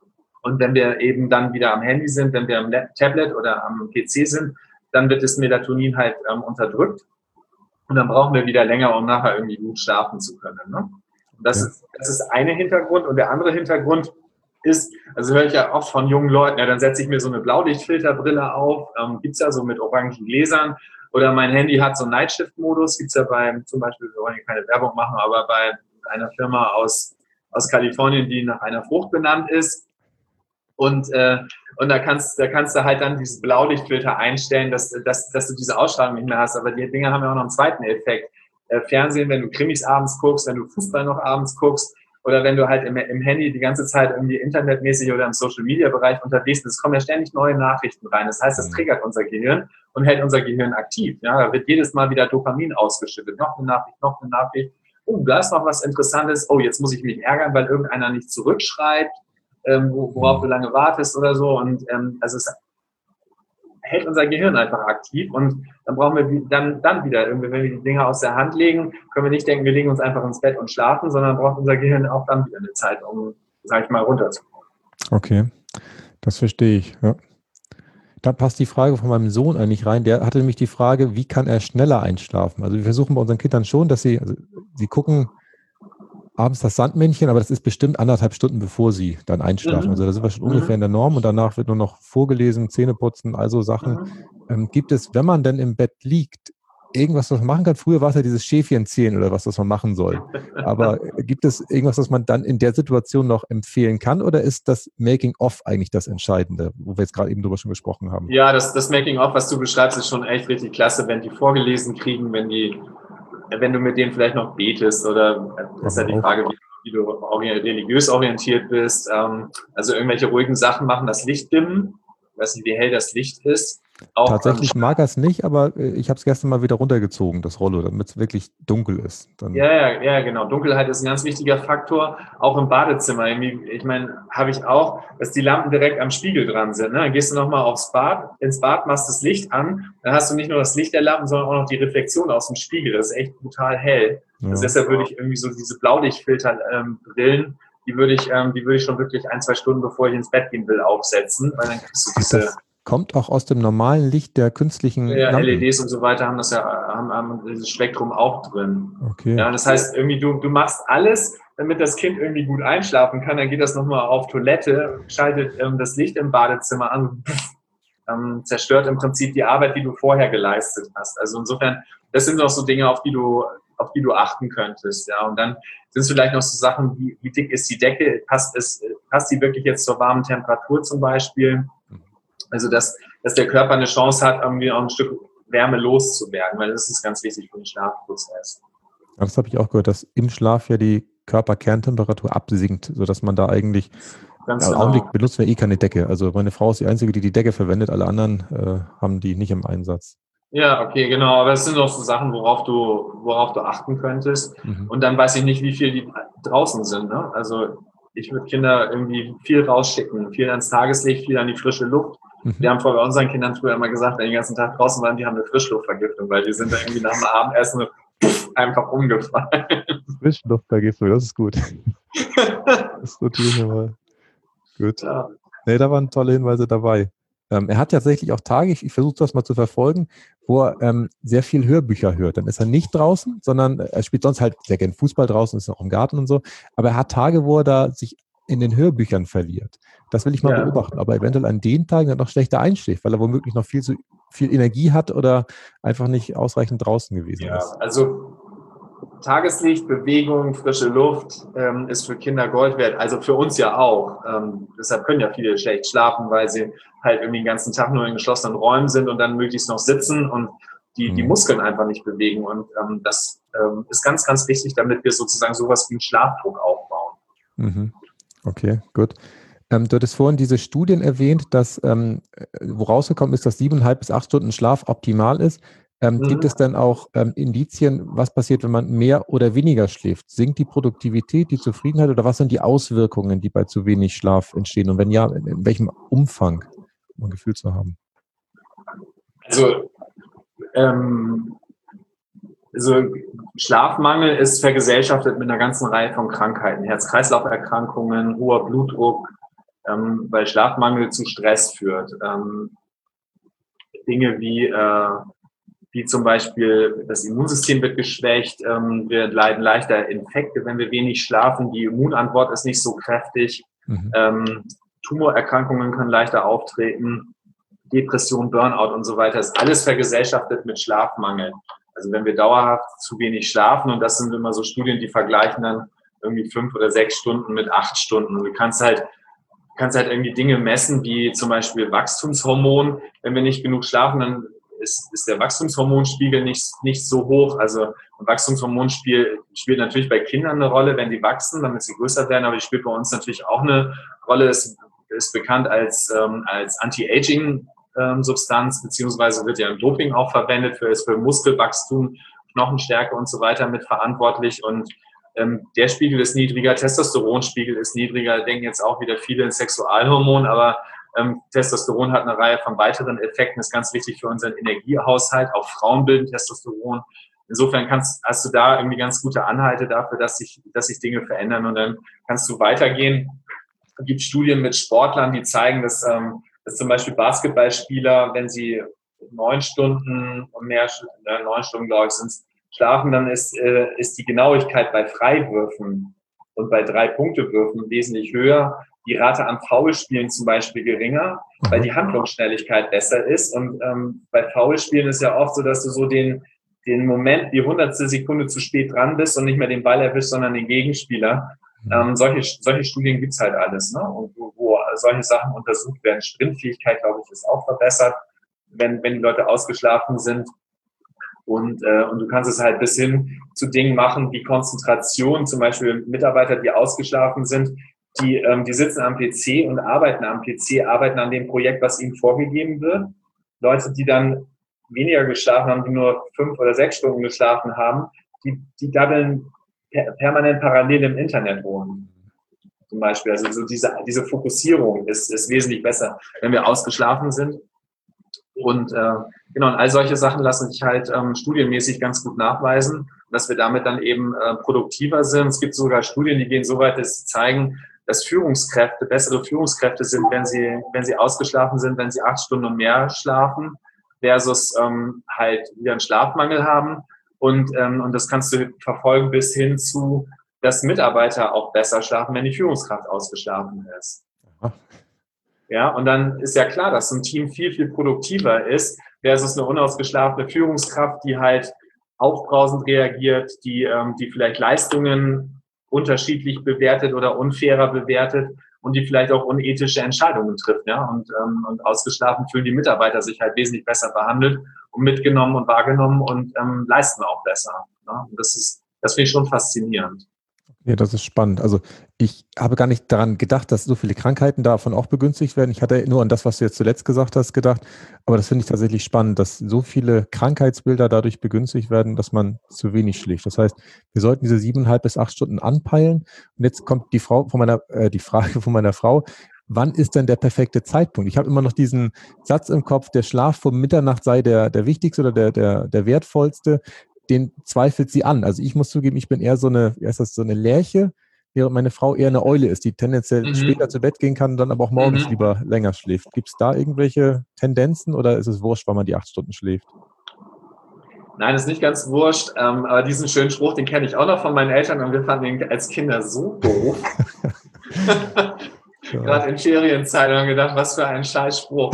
Und wenn wir eben dann wieder am Handy sind, wenn wir am Tablet oder am P C sind, dann wird das Melatonin halt ähm, unterdrückt. Und dann brauchen wir wieder länger, um nachher irgendwie gut schlafen zu können. Ne? Und das, ja. ist, das ist eine Hintergrund. Und der andere Hintergrund ist, also höre ich ja oft von jungen Leuten, ja, dann setze ich mir so eine Blaulichtfilterbrille auf, ähm, gibt's ja so mit orangen Gläsern, oder mein Handy hat so einen Nightshift-Modus, gibt's ja bei, zum Beispiel, wir wollen hier keine Werbung machen, aber bei einer Firma aus, aus Kalifornien, die nach einer Frucht benannt ist, und, äh, und da kannst, da kannst du halt dann dieses Blaulichtfilter einstellen, dass, dass, dass du diese Ausstrahlung nicht mehr hast, aber die Dinge haben ja auch noch einen zweiten Effekt. Äh, Fernsehen, wenn du Krimis abends guckst, wenn du Fußball noch abends guckst, oder wenn du halt im, im Handy die ganze Zeit irgendwie internetmäßig oder im Social-Media-Bereich unterwegs bist, es kommen ja ständig neue Nachrichten rein. Das heißt, das triggert unser Gehirn und hält unser Gehirn aktiv. Ja, da wird jedes Mal wieder Dopamin ausgeschüttet. Noch eine Nachricht, noch eine Nachricht. Oh, da ist noch was Interessantes. Oh, jetzt muss ich mich ärgern, weil irgendeiner nicht zurückschreibt, ähm, worauf du lange wartest oder so. Und ähm, also es hält unser Gehirn einfach aktiv und dann brauchen wir dann, dann wieder irgendwie, wenn wir die Dinge aus der Hand legen, können wir nicht denken, wir legen uns einfach ins Bett und schlafen, sondern braucht unser Gehirn auch dann wieder eine Zeit, um, sag ich mal, runterzukommen. Okay, das verstehe ich. Ja. Da passt die Frage von meinem Sohn eigentlich rein. Der hatte nämlich die Frage, wie kann er schneller einschlafen? Also wir versuchen bei unseren Kindern schon, dass sie, also sie gucken abends das Sandmännchen, aber das ist bestimmt anderthalb Stunden, bevor sie dann einschlafen. Mhm. Also da sind wir schon mhm. ungefähr in der Norm und danach wird nur noch vorgelesen, Zähne putzen, also Sachen. Mhm. Ähm, gibt es, wenn man denn im Bett liegt, irgendwas, was man machen kann? Früher war es ja dieses Schäfchen zählen oder was, was man machen soll. Aber gibt es irgendwas, was man dann in der Situation noch empfehlen kann oder ist das Making-of eigentlich das Entscheidende, wo wir jetzt gerade eben drüber schon gesprochen haben? Ja, das, das Making-of, was du beschreibst, ist schon echt richtig klasse, wenn die vorgelesen kriegen, wenn die, wenn du mit denen vielleicht noch betest oder das ist ja die Frage, wie, wie du religiös orientiert bist. Also irgendwelche ruhigen Sachen machen, das Licht dimmen. Ich weiß nicht, wie hell das Licht ist. Auch, Tatsächlich ähm, mag er es nicht, aber ich habe es gestern mal wieder runtergezogen, das Rollo, damit es wirklich dunkel ist. Dann ja, ja, ja, genau. Dunkelheit ist ein ganz wichtiger Faktor, auch im Badezimmer. Ich meine, habe ich auch, dass die Lampen direkt am Spiegel dran sind. Ne? Dann gehst du nochmal aufs Bad, ins Bad, machst das Licht an, dann hast du nicht nur das Licht der Lampen, sondern auch noch die Reflexion aus dem Spiegel. Das ist echt brutal hell. Ja. Also deshalb würde ich irgendwie so diese Blaulichtfilter-Brillen, ähm, die würde ich, ähm, die würde ich schon wirklich ein, zwei Stunden, bevor ich ins Bett gehen will, aufsetzen, weil dann kriegst du diese... Kommt auch aus dem normalen Licht der künstlichen ja, Lampen. L E Ds und so weiter haben das ja, haben, haben dieses Spektrum auch drin. Okay. Ja, das heißt, irgendwie du, du machst alles, damit das Kind irgendwie gut einschlafen kann. Dann geht das nochmal auf Toilette, schaltet ähm, das Licht im Badezimmer an, ähm, zerstört im Prinzip die Arbeit, die du vorher geleistet hast. Also insofern, das sind auch so Dinge, auf die du, auf die du achten könntest. Ja, und dann sind es vielleicht noch so Sachen, wie, wie dick ist die Decke? Passt es, passt die wirklich jetzt zur warmen Temperatur zum Beispiel? Also, dass, dass der Körper eine Chance hat, irgendwie auch ein Stück Wärme loszuwerden, weil das ist ganz wichtig für den Schlafprozess. Ja, das habe ich auch gehört, dass im Schlaf ja die Körperkerntemperatur absinkt, sodass man da eigentlich, ganz im genau. Augenblick benutzen wir eh keine Decke. Also meine Frau ist die Einzige, die die Decke verwendet, alle anderen äh, haben die nicht im Einsatz. Ja, okay, genau. Aber es sind auch so Sachen, worauf du, worauf du achten könntest. Mhm. Und dann weiß ich nicht, wie viel die draußen sind. Ne? Also ich würde Kinder irgendwie viel rausschicken, viel ans Tageslicht, viel an die frische Luft. Mhm. Wir haben vor bei unseren Kindern früher immer gesagt, wenn die den ganzen Tag draußen waren, die haben eine Frischluftvergiftung, weil die sind da irgendwie nach dem Abendessen einfach umgefallen. Frischluftvergiftung, das ist gut. Das ist natürlich aber gut. Ja. Nee, da waren tolle Hinweise dabei. Ähm, er hat tatsächlich auch Tage, ich, ich versuche das mal zu verfolgen, wo er ähm, sehr viel Hörbücher hört. Dann ist er nicht draußen, sondern er spielt sonst halt sehr gern Fußball draußen, ist auch im Garten und so. Aber er hat Tage, wo er da sich in den Hörbüchern verliert. Das will ich mal ja. beobachten, aber eventuell an den Tagen dann noch schlechter einschläft, weil er womöglich noch viel zu viel Energie hat oder einfach nicht ausreichend draußen gewesen ja, ist. Also Tageslicht, Bewegung, frische Luft ähm, ist für Kinder Gold wert, also für uns ja auch. Ähm, deshalb können ja viele schlecht schlafen, weil sie halt irgendwie den ganzen Tag nur in geschlossenen Räumen sind und dann möglichst noch sitzen und die, mhm. die Muskeln einfach nicht bewegen. Und ähm, das ähm, ist ganz, ganz wichtig, damit wir sozusagen sowas wie einen Schlafdruck aufbauen. Mhm. Okay, gut. Ähm, du hattest vorhin diese Studien erwähnt, dass ähm, wo rausgekommen ist, dass siebeneinhalb bis acht Stunden Schlaf optimal ist. Ähm, mhm. Gibt es denn auch ähm, Indizien, was passiert, wenn man mehr oder weniger schläft? Sinkt die Produktivität, die Zufriedenheit oder was sind die Auswirkungen, die bei zu wenig Schlaf entstehen? Und wenn ja, in, in welchem Umfang, um ein Gefühl zu haben? Also, ähm, also Schlafmangel ist vergesellschaftet mit einer ganzen Reihe von Krankheiten, Herz-Kreislauf-Erkrankungen, hoher Blutdruck, ähm, weil Schlafmangel zu Stress führt. Ähm, Dinge wie äh, wie zum Beispiel das Immunsystem wird geschwächt, ähm, wir leiden leichter Infekte, wenn wir wenig schlafen, die Immunantwort ist nicht so kräftig, mhm. ähm, Tumorerkrankungen können leichter auftreten, Depression, Burnout und so weiter, ist alles vergesellschaftet mit Schlafmangel. Also wenn wir dauerhaft zu wenig schlafen, und das sind immer so Studien, die vergleichen dann irgendwie fünf oder sechs Stunden mit acht Stunden. Und du kannst halt, kannst halt irgendwie Dinge messen, wie zum Beispiel Wachstumshormon. Wenn wir nicht genug schlafen, dann ist, ist der Wachstumshormonspiegel nicht, nicht so hoch. Also ein Wachstumshormonspiel spielt natürlich bei Kindern eine Rolle, wenn die wachsen, damit sie größer werden, aber die spielt bei uns natürlich auch eine Rolle. Es ist bekannt als, ähm, als Anti-Aging-Substanz, beziehungsweise wird ja im Doping auch verwendet, für, ist für Muskelwachstum, Knochenstärke und so weiter mit verantwortlich. Und ähm, der Spiegel ist niedriger, Testosteronspiegel ist niedriger, denken jetzt auch wieder viele in Sexualhormon, aber Ähm, Testosteron hat eine Reihe von weiteren Effekten, ist ganz wichtig für unseren Energiehaushalt. Auch Frauen bilden Testosteron. Insofern kannst, hast du da irgendwie ganz gute Anhalte dafür, dass sich, dass sich Dinge verändern, und dann kannst du weitergehen. Es gibt Studien mit Sportlern, die zeigen, dass, ähm, dass zum Beispiel Basketballspieler, wenn sie neun Stunden und mehr, äh, neun Stunden, glaube ich, sind, schlafen, dann ist, äh, ist die Genauigkeit bei Freiwürfen und bei Drei-Punkte-Würfen wesentlich höher. Die Rate an Foulspielen zum Beispiel geringer, weil die Handlungsschnelligkeit besser ist. Und ähm, bei Foulspielen ist ja oft so, dass du so den, den Moment, die hundertstel Sekunde zu spät dran bist und nicht mehr den Ball erwischst, sondern den Gegenspieler. Mhm. Ähm, solche, solche Studien gibt's halt alles, ne? Und wo, wo solche Sachen untersucht werden. Sprintfähigkeit, glaube ich, ist auch verbessert, wenn, wenn die Leute ausgeschlafen sind. Und, äh, und du kannst es halt bis hin zu Dingen machen wie Konzentration, zum Beispiel Mitarbeiter, die ausgeschlafen sind, die, ähm, die sitzen am P C und arbeiten am P C, arbeiten an dem Projekt, was ihnen vorgegeben wird. Leute, die dann weniger geschlafen haben, die nur fünf oder sechs Stunden geschlafen haben, die, die daddeln per, permanent parallel im Internet rum. Zum Beispiel. Also so diese, diese Fokussierung ist, ist wesentlich besser, wenn wir ausgeschlafen sind. Und äh, genau, und all solche Sachen lassen sich halt ähm, studienmäßig ganz gut nachweisen, dass wir damit dann eben äh, produktiver sind. Es gibt sogar Studien, die gehen so weit, dass sie zeigen, dass Führungskräfte bessere Führungskräfte sind, wenn sie, wenn sie ausgeschlafen sind, wenn sie acht Stunden und mehr schlafen, versus ähm, halt wieder einen Schlafmangel haben. Und, ähm, und das kannst du verfolgen bis hin zu, dass Mitarbeiter auch besser schlafen, wenn die Führungskraft ausgeschlafen ist. Aha. Ja, und dann ist ja klar, dass ein Team viel, viel produktiver ist, versus eine unausgeschlafene Führungskraft, die halt aufbrausend reagiert, die, ähm, die vielleicht Leistungen unterschiedlich bewertet oder unfairer bewertet und die vielleicht auch unethische Entscheidungen trifft. Ja? Und, ähm, und ausgeschlafen fühlen die Mitarbeiter sich halt wesentlich besser behandelt und mitgenommen und wahrgenommen und ähm, leisten auch besser. Ja? Und das ist, das finde ich schon faszinierend. Ja, das ist spannend. Also ich habe gar nicht daran gedacht, dass so viele Krankheiten davon auch begünstigt werden. Ich hatte nur an das, was du jetzt zuletzt gesagt hast, gedacht. Aber das finde ich tatsächlich spannend, dass so viele Krankheitsbilder dadurch begünstigt werden, dass man zu wenig schläft. Das heißt, wir sollten diese siebeneinhalb bis acht Stunden anpeilen. Und jetzt kommt die Frau von meiner, äh, die Frage von meiner Frau: Wann ist denn der perfekte Zeitpunkt? Ich habe immer noch diesen Satz im Kopf: Der Schlaf vor Mitternacht sei der der wichtigste oder der der der wertvollste. Den zweifelt sie an. Also ich muss zugeben, ich bin eher so eine, wie heißt das, so eine Lerche, während meine Frau eher eine Eule ist, die tendenziell mhm. später zu Bett gehen kann, dann aber auch morgens mhm. lieber länger schläft. Gibt es da irgendwelche Tendenzen oder ist es wurscht, wann man die acht Stunden schläft? Nein, ist nicht ganz wurscht, ähm, aber diesen schönen Spruch, den kenne ich auch noch von meinen Eltern und wir fanden ihn als Kinder so doof. Ja. Gerade in Ferienzeiten haben wir gedacht, was für ein Scheißspruch.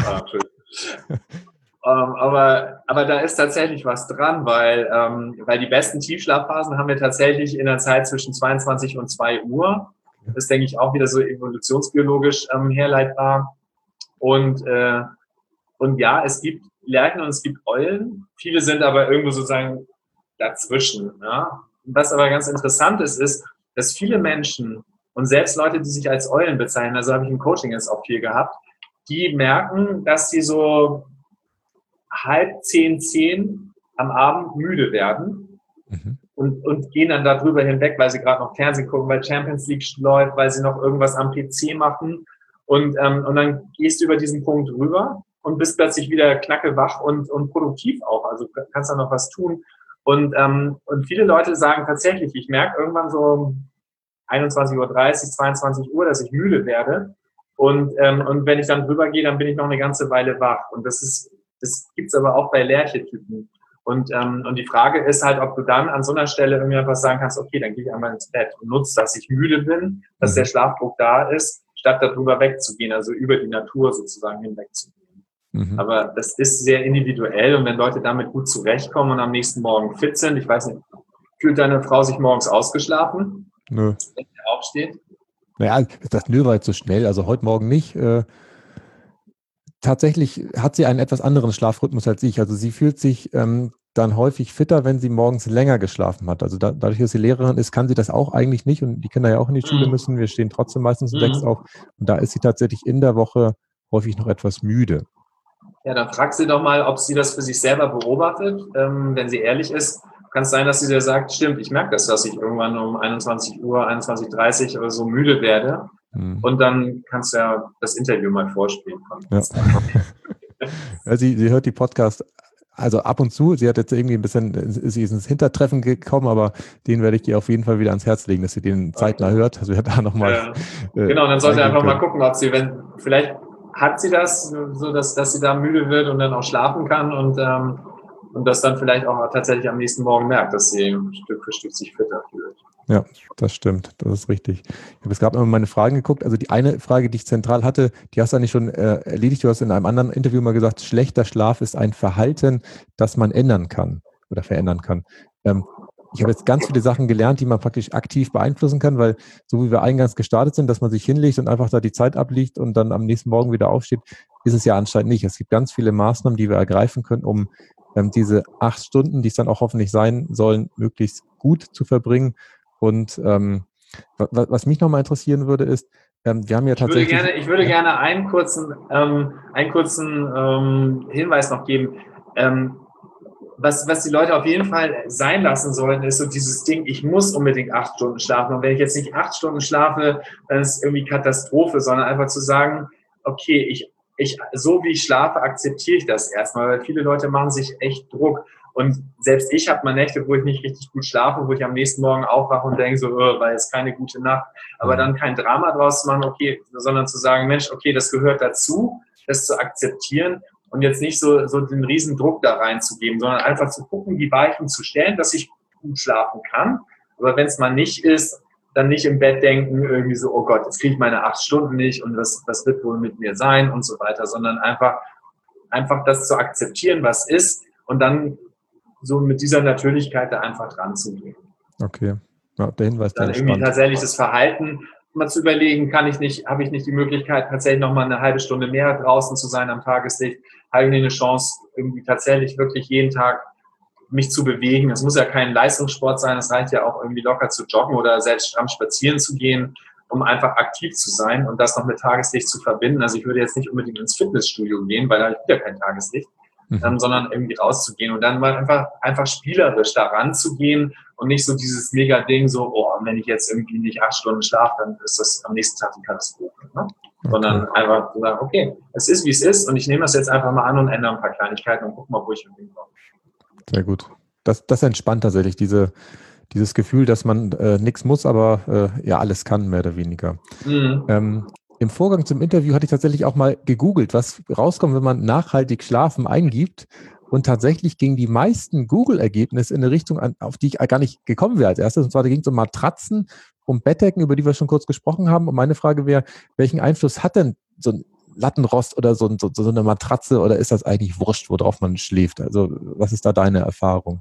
Um, aber, aber da ist tatsächlich was dran, weil, ähm, weil die besten Tiefschlafphasen haben wir tatsächlich in der Zeit zwischen zweiundzwanzig und zwei Uhr. Das ist, denke ich, auch wieder so evolutionsbiologisch ähm, herleitbar. Und, äh, und ja, es gibt Lerchen und es gibt Eulen. Viele sind aber irgendwo sozusagen dazwischen. Ja? Was aber ganz interessant ist, ist, dass viele Menschen und selbst Leute, die sich als Eulen bezeichnen, also habe ich im Coaching jetzt auch viel gehabt, die merken, dass sie so halb zehn, zehn am Abend müde werden mhm. und, und gehen dann darüber hinweg, weil sie gerade noch Fernsehen gucken, weil Champions League läuft, weil sie noch irgendwas am P C machen und, ähm, und dann gehst du über diesen Punkt rüber und bist plötzlich wieder knackewach und, und produktiv auch, also kannst dann noch was tun und, ähm, und viele Leute sagen tatsächlich, ich merke irgendwann so um einundzwanzig Uhr dreißig, zweiundzwanzig Uhr, dass ich müde werde und, ähm, und wenn ich dann rübergehe, dann bin ich noch eine ganze Weile wach und das ist Das gibt's aber auch bei Lerchetypen. Und, ähm, und die Frage ist halt, ob du dann an so einer Stelle irgendwie etwas sagen kannst, okay, dann gehe ich einmal ins Bett und nutze, dass ich müde bin, dass der Schlafdruck da ist, statt darüber wegzugehen, also über die Natur sozusagen hinwegzugehen. Mhm. Aber das ist sehr individuell und wenn Leute damit gut zurechtkommen und am nächsten Morgen fit sind, ich weiß nicht, fühlt deine Frau sich morgens ausgeschlafen? Nö. Wenn sie aufsteht? Naja, das Nö war jetzt so schnell, also heute Morgen nicht. Äh Tatsächlich hat sie einen etwas anderen Schlafrhythmus als ich. Also sie fühlt sich ähm, dann häufig fitter, wenn sie morgens länger geschlafen hat. Also da, dadurch, dass sie Lehrerin ist, kann sie das auch eigentlich nicht. Und die Kinder ja auch in die Schule müssen. Wir stehen trotzdem meistens um sechs auf. Und da ist sie tatsächlich in der Woche häufig noch etwas müde. Ja, dann frag sie doch mal, ob sie das für sich selber beobachtet. Ähm, wenn sie ehrlich ist, kann es sein, dass sie dir sagt, stimmt, ich merke das, dass ich irgendwann um einundzwanzig Uhr, einundzwanzig Uhr dreißig oder so müde werde. Und dann kannst du ja das Interview mal vorspielen. Ja. Ja, sie, sie hört die Podcast also ab und zu. Sie hat jetzt irgendwie ein bisschen, sie ist ins Hintertreffen gekommen, aber den werde ich ihr auf jeden Fall wieder ans Herz legen, dass sie den zeitnah okay. hört. Also wir da nochmal. Ja. Äh, genau, dann sollte einfach können. mal gucken, ob sie, wenn, vielleicht hat sie das, so dass, dass sie da müde wird und dann auch schlafen kann und, ähm, und das dann vielleicht auch tatsächlich am nächsten Morgen merkt, dass sie Stück für Stück sich fitter fühlt. Ja, das stimmt. Das ist richtig. Ich habe jetzt gerade mal meine Fragen geguckt. Also die eine Frage, die ich zentral hatte, die hast du eigentlich schon äh, erledigt. Du hast in einem anderen Interview mal gesagt, schlechter Schlaf ist ein Verhalten, das man ändern kann. oder verändern kann. Ähm, ich habe jetzt ganz viele Sachen gelernt, die man praktisch aktiv beeinflussen kann, weil so wie wir eingangs gestartet sind, dass man sich hinlegt und einfach da die Zeit abliegt und dann am nächsten Morgen wieder aufsteht, ist es ja anscheinend nicht. Es gibt ganz viele Maßnahmen, die wir ergreifen können, um ähm, diese acht Stunden, die es dann auch hoffentlich sein sollen, möglichst gut zu verbringen. Und ähm, was, was mich nochmal interessieren würde, ist, ähm, wir haben ja tatsächlich... Ich würde gerne, ich würde gerne einen kurzen, ähm, einen kurzen ähm, Hinweis noch geben. Ähm, Was, was die Leute auf jeden Fall sein lassen sollten, ist so dieses Ding, ich muss unbedingt acht Stunden schlafen. Und wenn ich jetzt nicht acht Stunden schlafe, dann ist es irgendwie Katastrophe, sondern einfach zu sagen, okay, ich, ich, so wie ich schlafe, akzeptiere ich das erstmal, weil viele Leute machen sich echt Druck. Und selbst ich habe mal Nächte, wo ich nicht richtig gut schlafe, wo ich am nächsten Morgen aufwache und denke so, oh, war jetzt keine gute Nacht. Aber dann kein Drama draus zu machen, okay, sondern zu sagen, Mensch, okay, das gehört dazu, das zu akzeptieren. Und jetzt nicht so, so den riesen Druck da reinzugeben, sondern einfach zu gucken, die Weichen zu stellen, dass ich gut schlafen kann. Aber wenn es mal nicht ist, dann nicht im Bett denken, irgendwie so, oh Gott, jetzt kriege ich meine acht Stunden nicht und was, was wird wohl mit mir sein und so weiter, sondern einfach, einfach das zu akzeptieren, was ist und dann so mit dieser Natürlichkeit da einfach dran zu gehen. Okay, ja, der Hinweis dann der irgendwie tatsächlich das Verhalten mal zu überlegen, kann ich nicht, habe ich nicht die Möglichkeit, tatsächlich noch mal eine halbe Stunde mehr draußen zu sein am Tageslicht, habe ich nicht eine Chance, irgendwie tatsächlich wirklich jeden Tag mich zu bewegen. Es muss ja kein Leistungssport sein, es reicht ja auch irgendwie locker zu joggen oder selbst am Spazieren zu gehen, um einfach aktiv zu sein und das noch mit Tageslicht zu verbinden. Also ich würde jetzt nicht unbedingt ins Fitnessstudio gehen, weil da habe ich wieder kein Tageslicht, mhm. ähm, sondern irgendwie rauszugehen und dann mal einfach, einfach spielerisch da ranzugehen und nicht so dieses Mega-Ding, so, oh, wenn ich jetzt irgendwie nicht acht Stunden schlafe, dann ist das am nächsten Tag die Katastrophe. Ne? Okay. Sondern einfach zu sagen, okay, es ist, wie es ist und ich nehme das jetzt einfach mal an und ändere ein paar Kleinigkeiten und gucke mal, wo ich hinkomme. Sehr gut. Das, das entspannt tatsächlich, diese, dieses Gefühl, dass man äh, nichts muss, aber äh, ja alles kann, mehr oder weniger. Mhm. Ähm, im Vorgang zum Interview hatte ich tatsächlich auch mal gegoogelt, was rauskommt, wenn man nachhaltig schlafen eingibt. Und tatsächlich gingen die meisten Google-Ergebnisse in eine Richtung, auf die ich gar nicht gekommen wäre als erstes. Und zwar da ging es um Matratzen, um Bettdecken, über die wir schon kurz gesprochen haben. Und meine Frage wäre, welchen Einfluss hat denn so ein Lattenrost oder so, so, so eine Matratze oder ist das eigentlich wurscht, worauf man schläft? Also was ist da deine Erfahrung?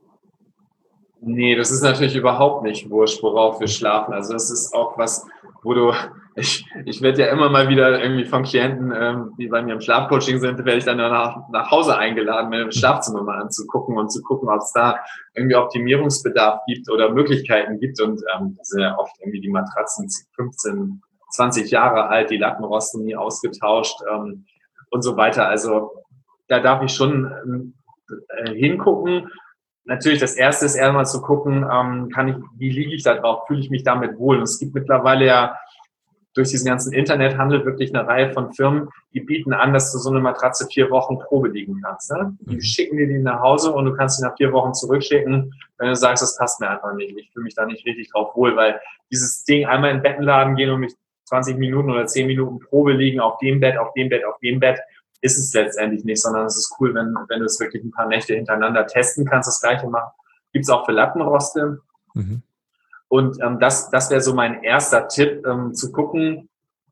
Nee, das ist natürlich überhaupt nicht wurscht, worauf wir schlafen. Also das ist auch was, wo du, ich, ich werde ja immer mal wieder irgendwie von Klienten, ähm, die bei mir im Schlafcoaching sind, werde ich dann nach, nach Hause eingeladen, mir das Schlafzimmer mal anzugucken und zu gucken, ob es da irgendwie Optimierungsbedarf gibt oder Möglichkeiten gibt. Und ähm, das sind ja oft irgendwie die Matratzen fünfzehn, zwanzig Jahre alt, die Lattenrosten nie ausgetauscht ähm, und so weiter. Also da darf ich schon äh, hingucken. Natürlich, das Erste ist erstmal zu gucken, ähm, kann ich, wie liege ich da drauf, fühle ich mich damit wohl. Und es gibt mittlerweile ja durch diesen ganzen Internethandel wirklich eine Reihe von Firmen, die bieten an, dass du so eine Matratze vier Wochen Probe liegen kannst. Ne? Die schicken dir die nach Hause und du kannst sie nach vier Wochen zurückschicken, wenn du sagst, das passt mir einfach nicht. Ich fühle mich da nicht richtig drauf wohl, weil dieses Ding einmal in den Bettenladen gehen und mich zwanzig Minuten oder zehn Minuten Probe liegen auf dem Bett, auf dem Bett, auf dem Bett, ist es letztendlich nicht, sondern es ist cool, wenn, wenn du es wirklich ein paar Nächte hintereinander testen kannst. Das Gleiche machen gibt es auch für Lattenroste. Mhm. Und ähm, das, das wäre so mein erster Tipp, ähm, zu gucken,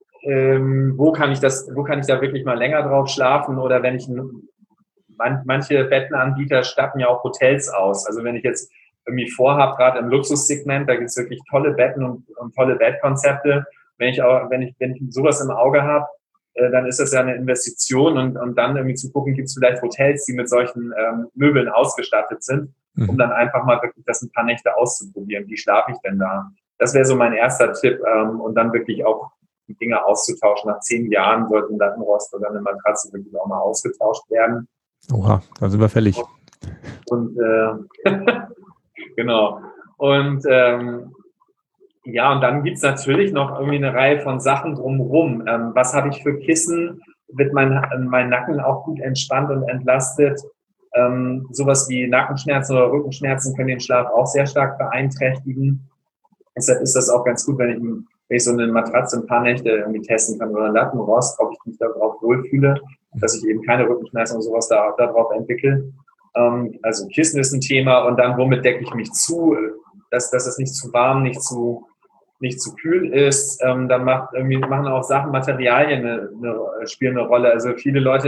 ähm, wo kann ich das, wo kann ich da wirklich mal länger drauf schlafen oder wenn ich, man, manche Bettenanbieter statten ja auch Hotels aus. Also wenn ich jetzt irgendwie vorhabe, gerade im Luxussegment, da gibt es wirklich tolle Betten und, und tolle Bettkonzepte. Wenn ich auch, wenn ich, wenn ich sowas im Auge habe, dann ist das ja eine Investition und, und dann irgendwie zu gucken, gibt es vielleicht Hotels, die mit solchen ähm, Möbeln ausgestattet sind, um mhm. dann einfach mal wirklich das ein paar Nächte auszuprobieren. Wie schlafe ich denn da? Das wäre so mein erster Tipp ähm, und dann wirklich auch die Dinge auszutauschen. Nach zehn Jahren sollten ein Lattenrost oder eine Matratze wirklich auch mal ausgetauscht werden. Oha, da sind wir fällig. Und äh, genau. Und ähm, ja, und dann gibt's natürlich noch irgendwie eine Reihe von Sachen drumherum. Ähm, was habe ich für Kissen? Wird mein, mein Nacken auch gut entspannt und entlastet? Ähm, sowas wie Nackenschmerzen oder Rückenschmerzen können den Schlaf auch sehr stark beeinträchtigen. Deshalb ist das auch ganz gut, wenn ich, wenn ich so eine Matratze ein paar Nächte irgendwie testen kann oder einen Lattenrost, ob ich mich darauf wohlfühle, dass ich eben keine Rückenschmerzen und sowas da, darauf entwickle. Ähm, also Kissen ist ein Thema und dann, womit decke ich mich zu, dass, dass es nicht zu warm, nicht zu nicht zu kühl ist, ähm, dann macht irgendwie, machen auch Sachen, Materialien eine, eine, spielen eine Rolle. Also viele Leute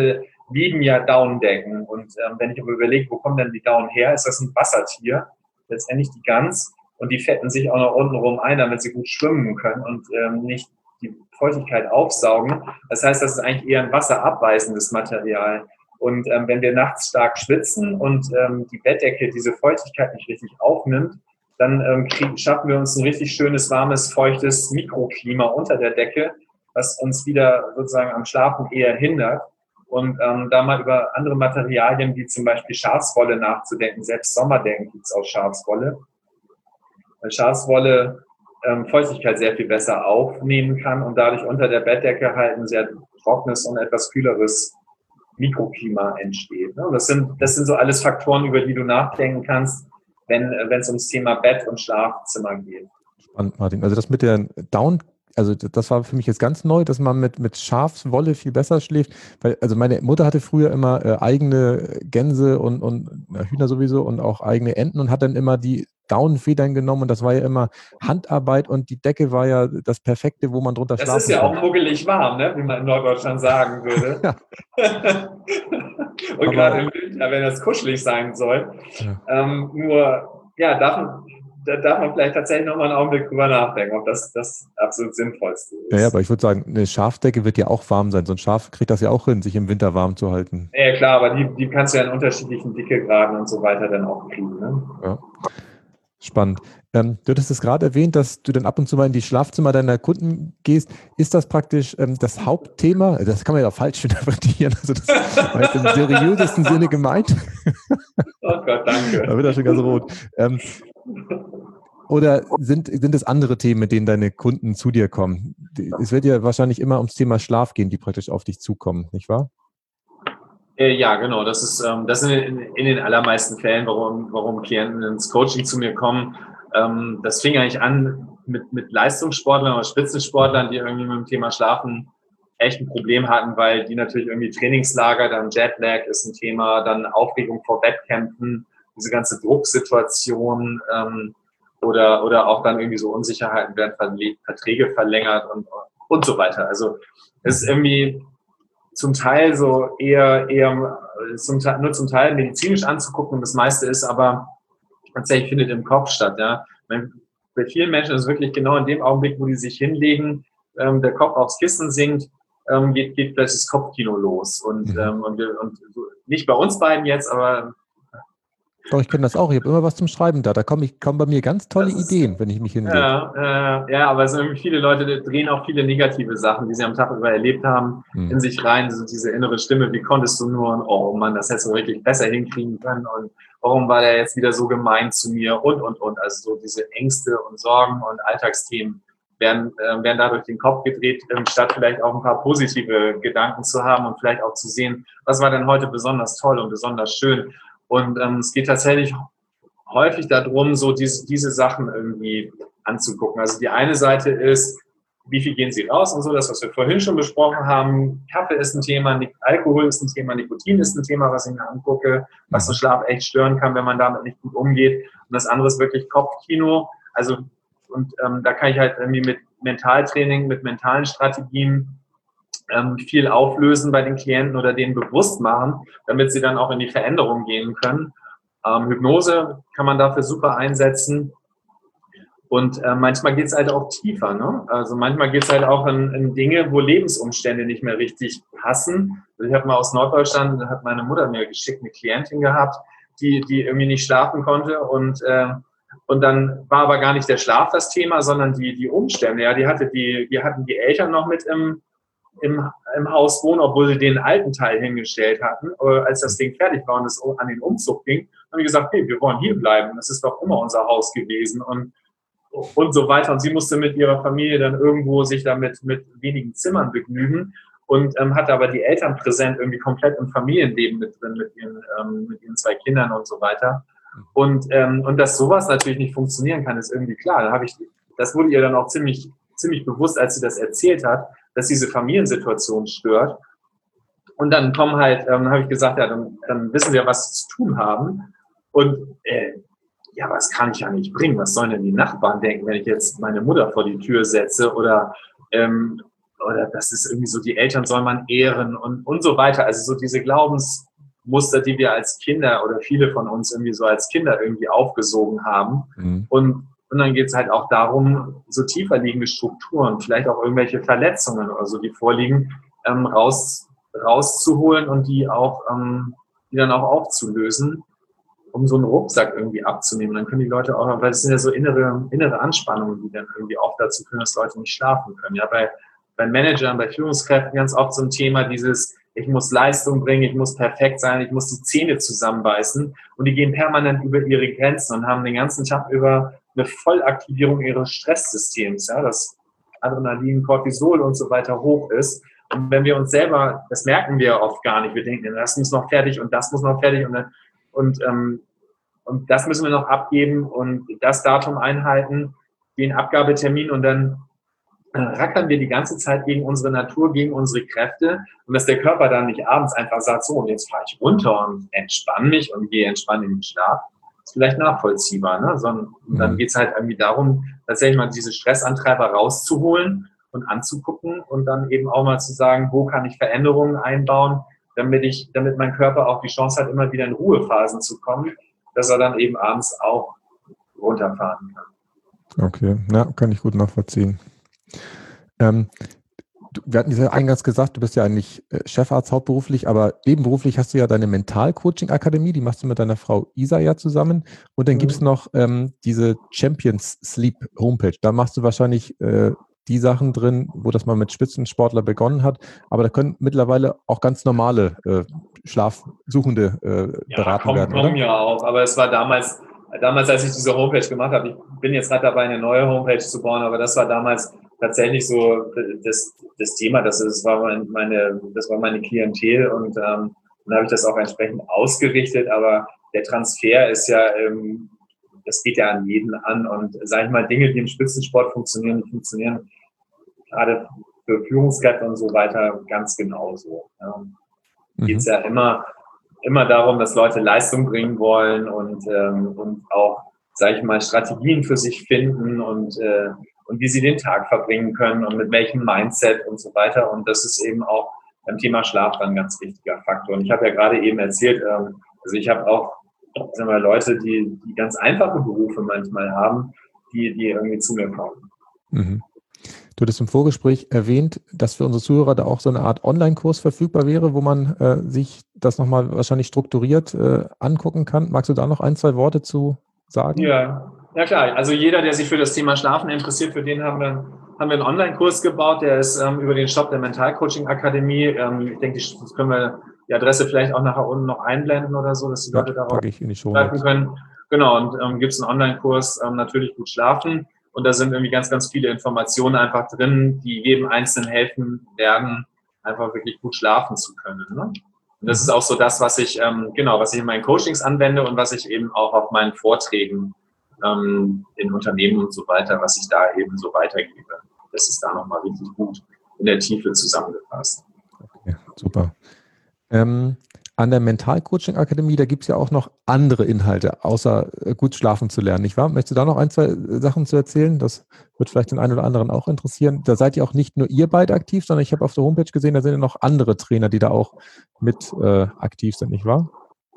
lieben ja Daunendecken. Und ähm, wenn ich aber überlege, wo kommen denn die Daunen her, ist das ein Wassertier, letztendlich die Gans. Und die fetten sich auch noch unten rum ein, damit sie gut schwimmen können und ähm, nicht die Feuchtigkeit aufsaugen. Das heißt, das ist eigentlich eher ein wasserabweisendes Material. Und ähm, wenn wir nachts stark schwitzen und ähm, die Bettdecke diese Feuchtigkeit nicht richtig aufnimmt, dann ähm, kriegen, schaffen wir uns ein richtig schönes, warmes, feuchtes Mikroklima unter der Decke, was uns wieder sozusagen am Schlafen eher hindert. Und ähm, da mal über andere Materialien wie zum Beispiel Schafswolle nachzudenken. Selbst Sommerdecken gibt es aus Schafswolle. Weil Schafswolle ähm, Feuchtigkeit sehr viel besser aufnehmen kann und dadurch unter der Bettdecke halt ein sehr trockenes und etwas kühleres Mikroklima entsteht. Ne? Das sind, das sind so alles Faktoren, über die du nachdenken kannst, wenn wenn es ums Thema Bett und Schlafzimmer geht. Spannend, Martin. Also das mit der Down, also das war für mich jetzt ganz neu, dass man mit, mit Schafswolle viel besser schläft. Weil, also meine Mutter hatte früher immer äh, eigene Gänse und, und na, Hühner sowieso und auch eigene Enten und hat dann immer die Daunenfedern genommen und das war ja immer Handarbeit und die Decke war ja das Perfekte, wo man drunter das schlafen kann. Das ist ja auch muggelig warm, ne? Wie man in Norddeutschland sagen würde. Ja. Und aber gerade im Winter, wenn das kuschelig sein soll. Ja. Ähm, nur, ja, darf man, da darf man vielleicht tatsächlich nochmal einen Augenblick drüber nachdenken, ob das das absolut Sinnvollste ist. Ja, ja, aber ich würde sagen, eine Schafdecke wird ja auch warm sein. So ein Schaf kriegt das ja auch hin, sich im Winter warm zu halten. Ja, klar, aber die, die kannst du ja in unterschiedlichen Dickegraden und so weiter dann auch kriegen. Ne? Ja. Spannend. Ähm, du hattest es gerade erwähnt, dass du dann ab und zu mal in die Schlafzimmer deiner Kunden gehst. Ist das praktisch ähm, das Hauptthema? Das kann man ja auch falsch interpretieren. Also das war jetzt im seriösesten Sinne gemeint. Oh Gott, danke. Da wird er schon ganz rot. Ähm, oder sind, sind es andere Themen, mit denen deine Kunden zu dir kommen? Es wird ja wahrscheinlich immer ums Thema Schlaf gehen, die praktisch auf dich zukommen, nicht wahr? Ja, genau. Das ist, ähm, das sind in, in den allermeisten Fällen, warum, warum Klienten ins Coaching zu mir kommen. Ähm, das fing eigentlich an mit, mit Leistungssportlern oder Spitzensportlern, die irgendwie mit dem Thema Schlafen echt ein Problem hatten, weil die natürlich irgendwie Trainingslager, dann Jetlag ist ein Thema, dann Aufregung vor Wettkämpfen, diese ganze Drucksituation ähm, oder, oder auch dann irgendwie so Unsicherheiten, werden Verträge verlängert und, und so weiter. Also es ist irgendwie zum Teil so eher, eher zum Teil, nur zum Teil medizinisch anzugucken und das meiste ist aber tatsächlich findet im Kopf statt. Ja. Bei vielen Menschen ist es wirklich genau in dem Augenblick, wo die sich hinlegen, ähm, der Kopf aufs Kissen sinkt, ähm, geht, geht plötzlich das Kopfkino los. Und, ähm, und, wir, und nicht bei uns beiden jetzt, aber Doch, ich kenne das auch. Ich habe immer was zum Schreiben da. Da kommen, ich, kommen bei mir ganz tolle ist, Ideen, wenn ich mich hinlege. Ja, äh, ja, aber es sind irgendwie viele Leute, die drehen auch viele negative Sachen, die sie am Tag über erlebt haben, hm. in sich rein. So diese innere Stimme, wie konntest du nur? Und oh Mann, das hättest du wirklich besser hinkriegen können. Und warum war der jetzt wieder so gemein zu mir? Und, und, und. Also so diese Ängste und Sorgen und Alltagsthemen werden, äh, werden dadurch den Kopf gedreht, ähm, statt vielleicht auch ein paar positive Gedanken zu haben und vielleicht auch zu sehen, was war denn heute besonders toll und besonders schön. Und ähm, es geht tatsächlich häufig darum, so diese, diese Sachen irgendwie anzugucken. Also die eine Seite ist, wie viel gehen Sie raus und so, das, was wir vorhin schon besprochen haben. Kaffee ist ein Thema, Alkohol ist ein Thema, Nikotin ist ein Thema, was ich mir angucke, was den Schlaf echt stören kann, wenn man damit nicht gut umgeht. Und das andere ist wirklich Kopfkino. Also und ähm, da kann ich halt irgendwie mit Mentaltraining, mit mentalen Strategien viel auflösen bei den Klienten oder denen bewusst machen, damit sie dann auch in die Veränderung gehen können. Ähm, Hypnose kann man dafür super einsetzen und äh, manchmal geht es halt auch tiefer. Ne? Also manchmal geht es halt auch in, in Dinge, wo Lebensumstände nicht mehr richtig passen. Also ich habe mal aus Norddeutschland, da hat meine Mutter mir geschickt, eine Klientin gehabt, die, die irgendwie nicht schlafen konnte und äh, und dann war aber gar nicht der Schlaf das Thema, sondern die, die Umstände. Ja, die hatte die, die hatten die Eltern noch mit im Im, im Haus wohnen, obwohl sie den alten Teil hingestellt hatten, als das Ding fertig war und es an den Umzug ging, haben die gesagt, hey, wir wollen hier bleiben, das ist doch immer unser Haus gewesen und, und so weiter. Und sie musste mit ihrer Familie dann irgendwo sich damit mit wenigen Zimmern begnügen und ähm, hatte aber die Eltern präsent irgendwie komplett im Familienleben mit drin, mit ihren, ähm, mit ihren zwei Kindern und so weiter. Und, ähm, und dass sowas natürlich nicht funktionieren kann, ist irgendwie klar. Da habe ich, das wurde ihr dann auch ziemlich, ziemlich bewusst, als sie das erzählt hat, dass diese Familiensituation stört. Und dann kommen halt, ähm, habe ich gesagt, ja, dann, dann wissen wir, was zu tun haben. Und äh, ja, was kann ich ja nicht bringen? Was sollen denn die Nachbarn denken, wenn ich jetzt meine Mutter vor die Tür setze oder, ähm, oder das ist irgendwie so, die Eltern soll man ehren und, und so weiter. Also so diese Glaubensmuster, die wir als Kinder oder viele von uns irgendwie so als Kinder irgendwie aufgesogen haben. Mhm. Und, und dann geht es halt auch darum, so tiefer liegende Strukturen, vielleicht auch irgendwelche Verletzungen oder so, die vorliegen, ähm, raus, rauszuholen und die auch, ähm, die dann auch aufzulösen, um so einen Rucksack irgendwie abzunehmen. Dann können die Leute auch, weil es sind ja so innere, innere Anspannungen, die dann irgendwie auch dazu führen, dass Leute nicht schlafen können. Ja, bei, bei Managern, bei Führungskräften ganz oft so ein Thema dieses, ich muss Leistung bringen, ich muss perfekt sein, ich muss die Zähne zusammenbeißen und die gehen permanent über ihre Grenzen und haben den ganzen Tag über eine Vollaktivierung ihres Stresssystems, ja, das Adrenalin, Cortisol und so weiter hoch ist. Und wenn wir uns selber, das merken wir oft gar nicht, wir denken, das muss noch fertig und das muss noch fertig und dann Und, ähm, und das müssen wir noch abgeben und das Datum einhalten, den Abgabetermin und dann äh, rackern wir die ganze Zeit gegen unsere Natur, gegen unsere Kräfte und dass der Körper dann nicht abends einfach sagt, so, und jetzt fahre ich runter und entspanne mich und gehe entspannt in den Schlaf, ist vielleicht nachvollziehbar, ne? Sondern dann geht es halt irgendwie darum, tatsächlich mal diese Stressantreiber rauszuholen und anzugucken und dann eben auch mal zu sagen, wo kann ich Veränderungen einbauen, damit ich, damit mein Körper auch die Chance hat, immer wieder in Ruhephasen zu kommen, dass er dann eben abends auch runterfahren kann. Okay, ja, kann ich gut nachvollziehen. Ähm, du, wir hatten ja eingangs gesagt, du bist ja eigentlich Chefarzt hauptberuflich, aber nebenberuflich hast du ja deine Mental-Coaching-Akademie, die machst du mit deiner Frau Isa ja zusammen. Und dann mhm. gibt es noch ähm, diese Champions Sleep Homepage. Da machst du wahrscheinlich äh, die Sachen drin, wo das mal mit Spitzensportler begonnen hat, aber da können mittlerweile auch ganz normale äh, Schlafsuchende äh, ja, beraten komm, werden, komm, ja auch, aber es war damals, damals, als ich diese Homepage gemacht habe, ich bin jetzt gerade dabei, eine neue Homepage zu bauen, aber das war damals tatsächlich so das, das Thema, das, das, war meine, das war meine Klientel und ähm, dann habe ich das auch entsprechend ausgerichtet, aber der Transfer ist ja ähm, das geht ja an jeden an und sage ich mal, Dinge, die im Spitzensport funktionieren, die funktionieren gerade für Führungskräfte und so weiter ganz genauso. Ja. Mhm. Geht es ja immer, immer darum, dass Leute Leistung bringen wollen und, ähm, und auch, sage ich mal, Strategien für sich finden und, äh, und wie sie den Tag verbringen können und mit welchem Mindset und so weiter. Und das ist eben auch beim Thema Schlaf dann ein ganz wichtiger Faktor. Und ich habe ja gerade eben erzählt, ähm, also ich habe auch sagen wir, Leute, die, die ganz einfache Berufe manchmal haben, die, die irgendwie zu mir kommen. Mhm. Du hattest im Vorgespräch erwähnt, dass für unsere Zuhörer da auch so eine Art Online-Kurs verfügbar wäre, wo man äh, sich das nochmal wahrscheinlich strukturiert äh, angucken kann. Magst du da noch ein, zwei Worte zu sagen? Ja, ja klar. Also jeder, der sich für das Thema Schlafen interessiert, für den haben wir, haben wir einen Online-Kurs gebaut, der ist ähm, über den Shop der Mental-Coaching-Akademie. Ähm, ich denke, das können wir die Adresse vielleicht auch nachher unten noch einblenden oder so, dass die Leute ja, darauf greifen können. Genau, und ähm, gibt es einen Online-Kurs, ähm, natürlich gut schlafen. Und da sind irgendwie ganz, ganz viele Informationen einfach drin, die jedem Einzelnen helfen werden, einfach wirklich gut schlafen zu können. Ne? Und das ist auch so das, was ich, ähm, genau, was ich in meinen Coachings anwende und was ich eben auch auf meinen Vorträgen ähm, in Unternehmen und so weiter, was ich da eben so weitergebe. Das ist da nochmal richtig gut in der Tiefe zusammengefasst. Okay, super. Ähm, an der Mental-Coaching-Akademie, da gibt es ja auch noch andere Inhalte, außer äh, gut schlafen zu lernen, nicht wahr? Möchtest du da noch ein, zwei Sachen zu erzählen? Das wird vielleicht den einen oder anderen auch interessieren. Da seid ihr auch nicht nur ihr beide aktiv, sondern ich habe auf der Homepage gesehen, da sind ja noch andere Trainer, die da auch mit äh, aktiv sind, nicht wahr?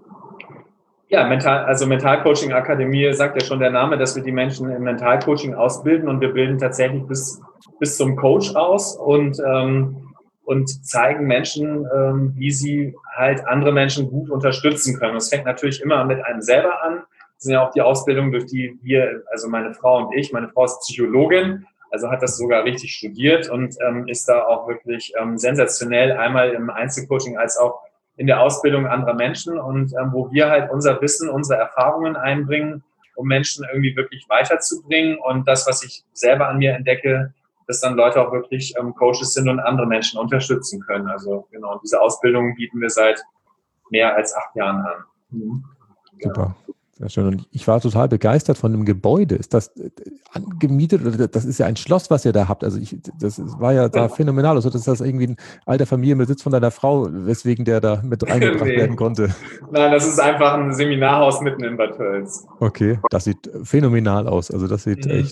Ja, Mental, also Mental-Coaching-Akademie sagt ja schon der Name, dass wir die Menschen im Mental-Coaching ausbilden und wir bilden tatsächlich bis, bis zum Coach aus und ähm, und zeigen Menschen, ähm, wie sie halt andere Menschen gut unterstützen können. Das fängt natürlich immer mit einem selber an. Das sind ja auch die Ausbildungen, durch die wir, also meine Frau und ich, meine Frau ist Psychologin, also hat das sogar richtig studiert und ähm, ist da auch wirklich ähm, sensationell, einmal im Einzelcoaching als auch in der Ausbildung anderer Menschen und ähm, wo wir halt unser Wissen, unsere Erfahrungen einbringen, um Menschen irgendwie wirklich weiterzubringen und das, was ich selber an mir entdecke, dass dann Leute auch wirklich ähm, Coaches sind und andere Menschen unterstützen können. Also genau, diese Ausbildung bieten wir seit mehr als acht Jahren an. Mhm. Super, sehr schön. Und ich war total begeistert von dem Gebäude. Ist das äh, angemietet oder das ist ja ein Schloss, was ihr da habt? Also ich, das war ja da phänomenal. Also das ist das irgendwie ein alter Familienbesitz von deiner Frau, weswegen der da mit reingebracht nee. werden konnte. Nein, das ist einfach ein Seminarhaus mitten in Bad Tölz. Okay, das sieht phänomenal aus. Also das sieht mhm. echt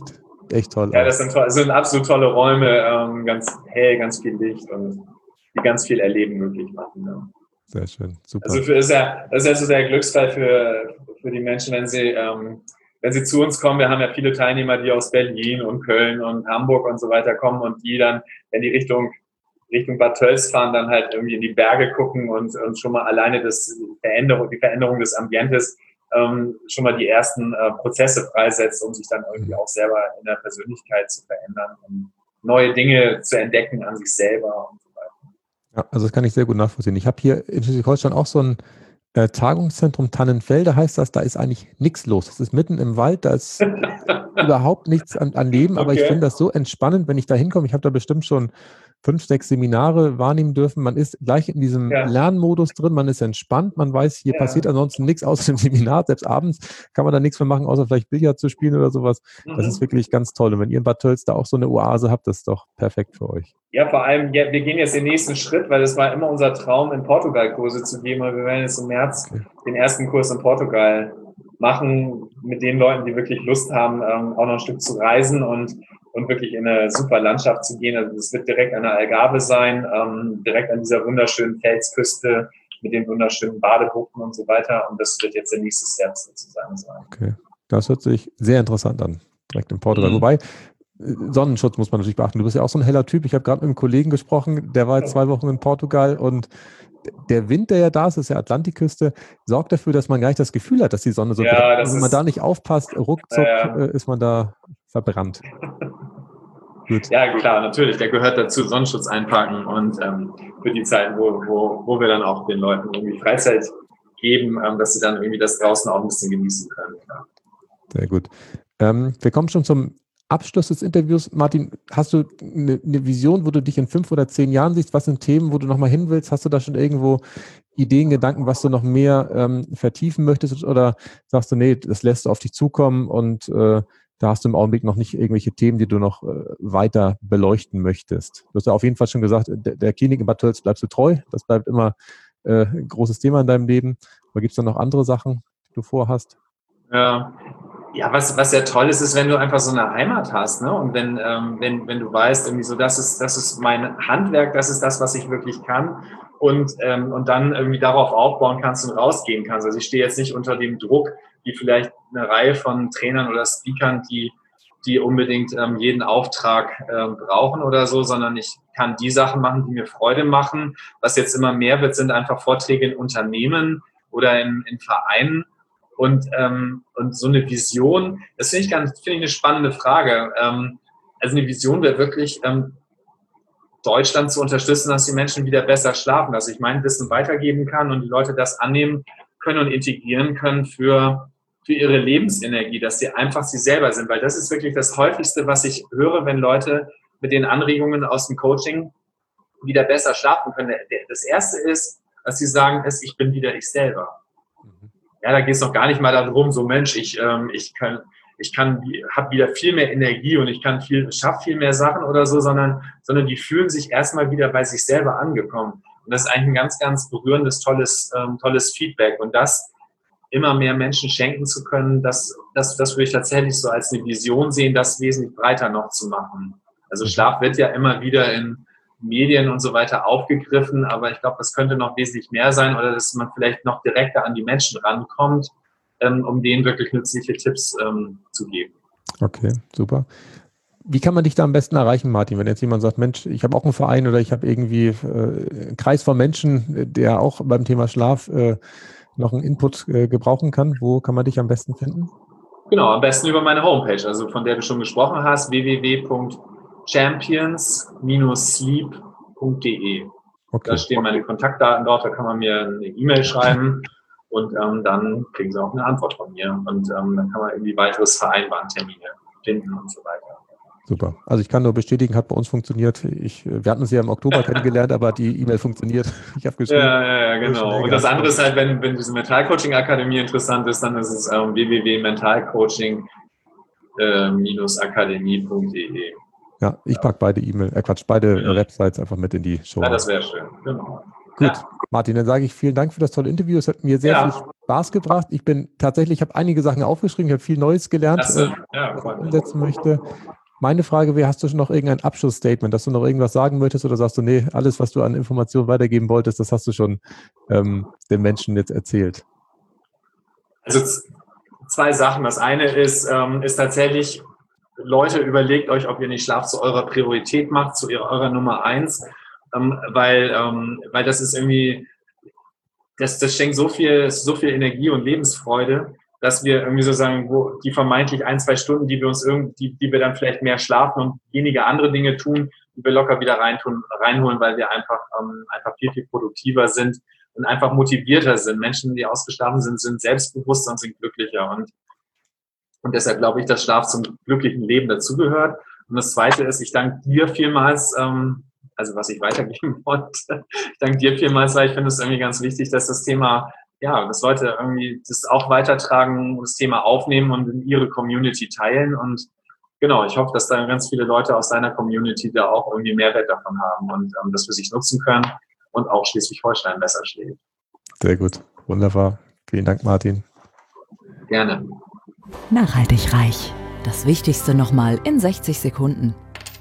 sieht echt toll Ja, aus. das sind, toll, das sind absolut tolle Räume, ähm, ganz hell, ganz viel Licht und die ganz viel Erleben möglich machen. Ja. Sehr schön, super. Also für, ist ja, das ist ja so der Glücksfall für, für die Menschen, wenn sie, ähm, wenn sie zu uns kommen. Wir haben ja viele Teilnehmer, die aus Berlin und Köln und Hamburg und so weiter kommen und die dann, wenn die Richtung Richtung Bad Tölz fahren, dann halt irgendwie in die Berge gucken und, und schon mal alleine das Veränderung, die Veränderung des Ambientes ähm, schon mal die ersten äh, Prozesse freisetzt, um sich dann irgendwie auch selber in der Persönlichkeit zu verändern und neue Dinge zu entdecken an sich selber und so weiter. Ja, also das kann ich sehr gut nachvollziehen. Ich habe hier in Schleswig-Holstein auch so ein äh, Tagungszentrum Tannenfelde, heißt das, da ist eigentlich nichts los. Das ist mitten im Wald, da ist überhaupt nichts an, an Leben, aber okay. Ich finde das so entspannend, wenn ich da hinkomme. Ich habe da bestimmt schon fünf, sechs Seminare wahrnehmen dürfen. Man ist gleich in diesem ja. Lernmodus drin, man ist entspannt, man weiß, hier ja. passiert ansonsten nichts außer dem Seminar. Selbst abends kann man da nichts mehr machen, außer vielleicht Billard zu spielen oder sowas. Mhm. Das ist wirklich ganz toll. Und wenn ihr in Bad Tölz da auch so eine Oase habt, das ist doch perfekt für euch. Ja, vor allem, ja, wir gehen jetzt den nächsten Schritt, weil es war immer unser Traum, in Portugal Kurse zu geben. Und wir werden jetzt im März okay. den ersten Kurs in Portugal machen, mit den Leuten, die wirklich Lust haben, ähm, auch noch ein Stück zu reisen und und wirklich in eine super Landschaft zu gehen. Also es wird direkt an der Algarve sein, ähm, direkt an dieser wunderschönen Felsküste mit den wunderschönen Badebuchten und so weiter. Und das wird jetzt der nächste Step sozusagen sein. Okay, das hört sich sehr interessant an, direkt in Portugal. Mhm. Wobei, Sonnenschutz muss man natürlich beachten. Du bist ja auch so ein heller Typ. Ich habe gerade mit einem Kollegen gesprochen, der war jetzt zwei Wochen in Portugal und der Wind, der ja da ist, ist ja Atlantikküste, sorgt dafür, dass man gar nicht das Gefühl hat, dass die Sonne so ja, brennt. Also wenn man da nicht aufpasst, ruckzuck ja, ja. ist man da verbrannt. Gut. Ja, klar, natürlich. Der gehört dazu, Sonnenschutz einpacken und ähm, für die Zeiten, wo, wo, wo wir dann auch den Leuten irgendwie Freizeit geben, ähm, dass sie dann irgendwie das draußen auch ein bisschen genießen können. Ja. Sehr gut. Ähm, wir kommen schon zum Abschluss des Interviews. Martin, hast du eine, eine Vision, wo du dich in fünf oder zehn Jahren siehst? Was sind Themen, wo du nochmal hin willst? Hast du da schon irgendwo Ideen, Gedanken, was du noch mehr ähm, vertiefen möchtest? Oder sagst du, nee, das lässt du auf dich zukommen und äh, da hast du im Augenblick noch nicht irgendwelche Themen, die du noch äh, weiter beleuchten möchtest? Du hast ja auf jeden Fall schon gesagt, der, der Klinik in Bad Tölz bleibst du treu. Das bleibt immer äh, ein großes Thema in deinem Leben. Aber gibt es da noch andere Sachen, die du vorhast? Ja, ja was, was sehr toll ist, ist, wenn du einfach so eine Heimat hast, ne? Und wenn, ähm, wenn, wenn du weißt, irgendwie so, das ist, das ist mein Handwerk, das ist das, was ich wirklich kann. Und, ähm, und dann irgendwie darauf aufbauen kannst und rausgehen kannst. Also ich stehe jetzt nicht unter dem Druck, wie vielleicht eine Reihe von Trainern oder Speakern, die, die unbedingt ähm, jeden Auftrag ähm, brauchen oder so, sondern ich kann die Sachen machen, die mir Freude machen. Was jetzt immer mehr wird, sind einfach Vorträge in Unternehmen oder in, in Vereinen. Und, ähm, und so eine Vision, das finde ich ganz, finde ich eine spannende Frage. Ähm, also eine Vision wäre wirklich, ähm, Deutschland zu unterstützen, dass die Menschen wieder besser schlafen, dass ich mein Wissen weitergeben kann und die Leute das annehmen können und integrieren können für, für ihre Lebensenergie, dass sie einfach sie selber sind, weil das ist wirklich das Häufigste, was ich höre, wenn Leute mit den Anregungen aus dem Coaching wieder besser schlafen können. Das Erste ist, dass sie sagen, ist, ich bin wieder ich selber. Ja, da geht es noch gar nicht mal darum, so Mensch, ich, ähm, ich kann, ich kann, habe wieder viel mehr Energie und ich kann viel, schaffe viel mehr Sachen oder so, sondern, sondern die fühlen sich erstmal wieder bei sich selber angekommen. Und das ist eigentlich ein ganz, ganz berührendes, tolles, ähm, tolles Feedback. Und das immer mehr Menschen schenken zu können, das, das, das würde ich tatsächlich so als eine Vision sehen, das wesentlich breiter noch zu machen. Also Schlaf wird ja immer wieder in Medien und so weiter aufgegriffen, aber ich glaube, das könnte noch wesentlich mehr sein oder dass man vielleicht noch direkter an die Menschen rankommt, ähm, um denen wirklich nützliche Tipps ähm, zu geben. Okay, super. Wie kann man dich da am besten erreichen, Martin, wenn jetzt jemand sagt, Mensch, ich habe auch einen Verein oder ich habe irgendwie äh, einen Kreis von Menschen, der auch beim Thema Schlaf äh, noch einen Input äh, gebrauchen kann. Wo kann man dich am besten finden? Genau, am besten über meine Homepage, also von der du schon gesprochen hast, w w w punkt champions Bindestrich sleep punkt d e. Okay. Da stehen meine Kontaktdaten drauf, da kann man mir eine E-Mail schreiben und ähm, dann kriegen sie auch eine Antwort von mir und ähm, dann kann man irgendwie weiteres vereinbaren, Termine finden und so weiter. Super. Also ich kann nur bestätigen, hat bei uns funktioniert. Ich, wir hatten uns ja im Oktober kennengelernt, aber die E-Mail funktioniert. Ich habe geschrieben. Ja, ja, ja, genau. Und das andere ist halt, wenn, wenn diese Mentalcoaching-Akademie interessant ist, dann ist es ähm, w w w punkt mentalcoaching akademie punkt d e. Ja, ich packe beide E-Mail, äh Quatsch, beide ja. Websites einfach mit in die Show. Ja, das wäre schön. Genau. Gut, ja. Martin, dann sage ich vielen Dank für das tolle Interview. Es hat mir sehr ja. viel Spaß gebracht. Ich bin tatsächlich, ich habe einige Sachen aufgeschrieben, ich habe viel Neues gelernt, so. äh, ja, was ich umsetzen möchte. meine Frage wäre, hast du schon noch irgendein Abschlussstatement, dass du noch irgendwas sagen möchtest oder sagst du, nee, alles, was du an Informationen weitergeben wolltest, das hast du schon ähm, den Menschen jetzt erzählt? Also zwei Sachen. Das eine ist, ähm, ist tatsächlich, Leute, überlegt euch, ob ihr nicht Schlaf zu eurer Priorität macht, zu eurer Nummer eins, ähm, weil, ähm, weil das ist irgendwie, das, das schenkt so viel, so viel Energie und Lebensfreude, dass wir irgendwie so sagen, wo die vermeintlich ein, zwei Stunden, die wir uns irgendwie, die wir dann vielleicht mehr schlafen und weniger andere Dinge tun, die wir locker wieder reintun, reinholen, weil wir einfach, ähm, einfach viel, viel produktiver sind und einfach motivierter sind. Menschen, die ausgeschlafen sind, sind selbstbewusster und sind glücklicher. Und, und deshalb glaube ich, dass Schlaf zum glücklichen Leben dazugehört. Und das Zweite ist, ich danke dir vielmals, ähm, also was ich weitergeben wollte, ich danke dir vielmals, weil ich finde es irgendwie ganz wichtig, dass das Thema, ja, dass Leute irgendwie das auch weitertragen, das Thema aufnehmen und in ihre Community teilen. Und genau, ich hoffe, dass da ganz viele Leute aus deiner Community da auch irgendwie Mehrwert davon haben und ähm, das für sich nutzen können und auch Schleswig-Holstein besser schlägt. Sehr gut, wunderbar. Vielen Dank, Martin. Gerne. Nachhaltig reich. Das Wichtigste nochmal in sechzig Sekunden.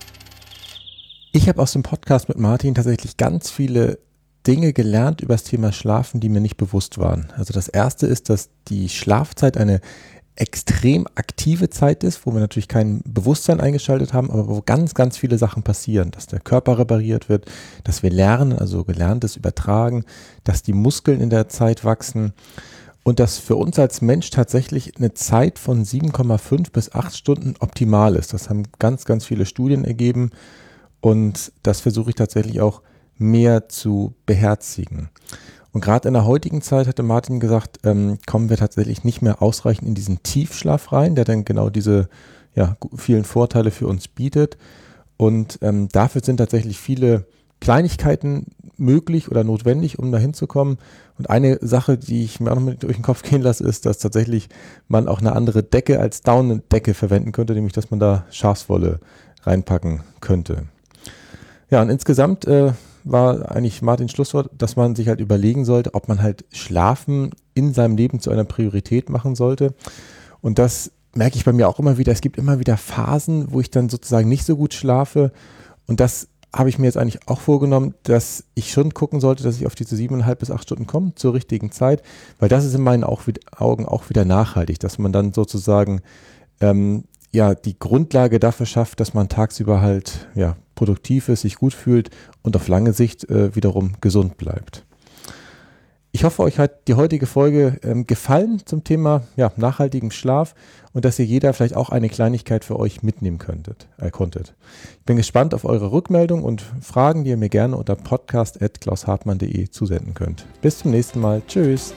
Ich habe aus dem Podcast mit Martin tatsächlich ganz viele Dinge gelernt über das Thema Schlafen, die mir nicht bewusst waren. Also das erste ist, dass die Schlafzeit eine extrem aktive Zeit ist, wo wir natürlich kein Bewusstsein eingeschaltet haben, aber wo ganz, ganz viele Sachen passieren, dass der Körper repariert wird, dass wir lernen, also Gelerntes übertragen, dass die Muskeln in der Zeit wachsen und dass für uns als Mensch tatsächlich eine Zeit von sieben Komma fünf bis acht Stunden optimal ist. Das haben ganz, ganz viele Studien ergeben und das versuche ich tatsächlich auch mehr zu beherzigen. Und gerade in der heutigen Zeit, hatte Martin gesagt, ähm, kommen wir tatsächlich nicht mehr ausreichend in diesen Tiefschlaf rein, der dann genau diese ja, vielen Vorteile für uns bietet. Und ähm, dafür sind tatsächlich viele Kleinigkeiten möglich oder notwendig, um da hinzukommen. Und eine Sache, die ich mir auch noch mit durch den Kopf gehen lasse, ist, dass tatsächlich man auch eine andere Decke als Daunendecke verwenden könnte, nämlich dass man da Schafswolle reinpacken könnte. Ja, und insgesamt äh, war eigentlich Martins Schlusswort, dass man sich halt überlegen sollte, ob man halt Schlafen in seinem Leben zu einer Priorität machen sollte. Und das merke ich bei mir auch immer wieder. Es gibt immer wieder Phasen, wo ich dann sozusagen nicht so gut schlafe. Und das habe ich mir jetzt eigentlich auch vorgenommen, dass ich schon gucken sollte, dass ich auf diese siebeneinhalb bis acht Stunden komme zur richtigen Zeit, weil das ist in meinen Augen auch wieder nachhaltig, dass man dann sozusagen ähm, ja die Grundlage dafür schafft, dass man tagsüber halt ja produktiv ist, sich gut fühlt und auf lange Sicht äh, wiederum gesund bleibt. Ich hoffe, euch hat die heutige Folge ähm, gefallen zum Thema ja, nachhaltigen Schlaf und dass ihr jeder vielleicht auch eine Kleinigkeit für euch mitnehmen könntet, äh, konntet. Ich bin gespannt auf eure Rückmeldung und Fragen, die ihr mir gerne unter podcast at klaus hartmann punkt de zusenden könnt. Bis zum nächsten Mal. Tschüss.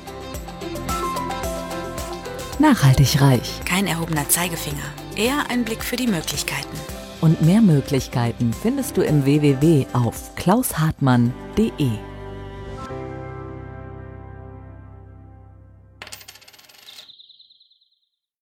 Nachhaltig reich. Kein erhobener Zeigefinger, eher ein Blick für die Möglichkeiten. Und mehr Möglichkeiten findest du im w w w auf klaus hartmann punkt de.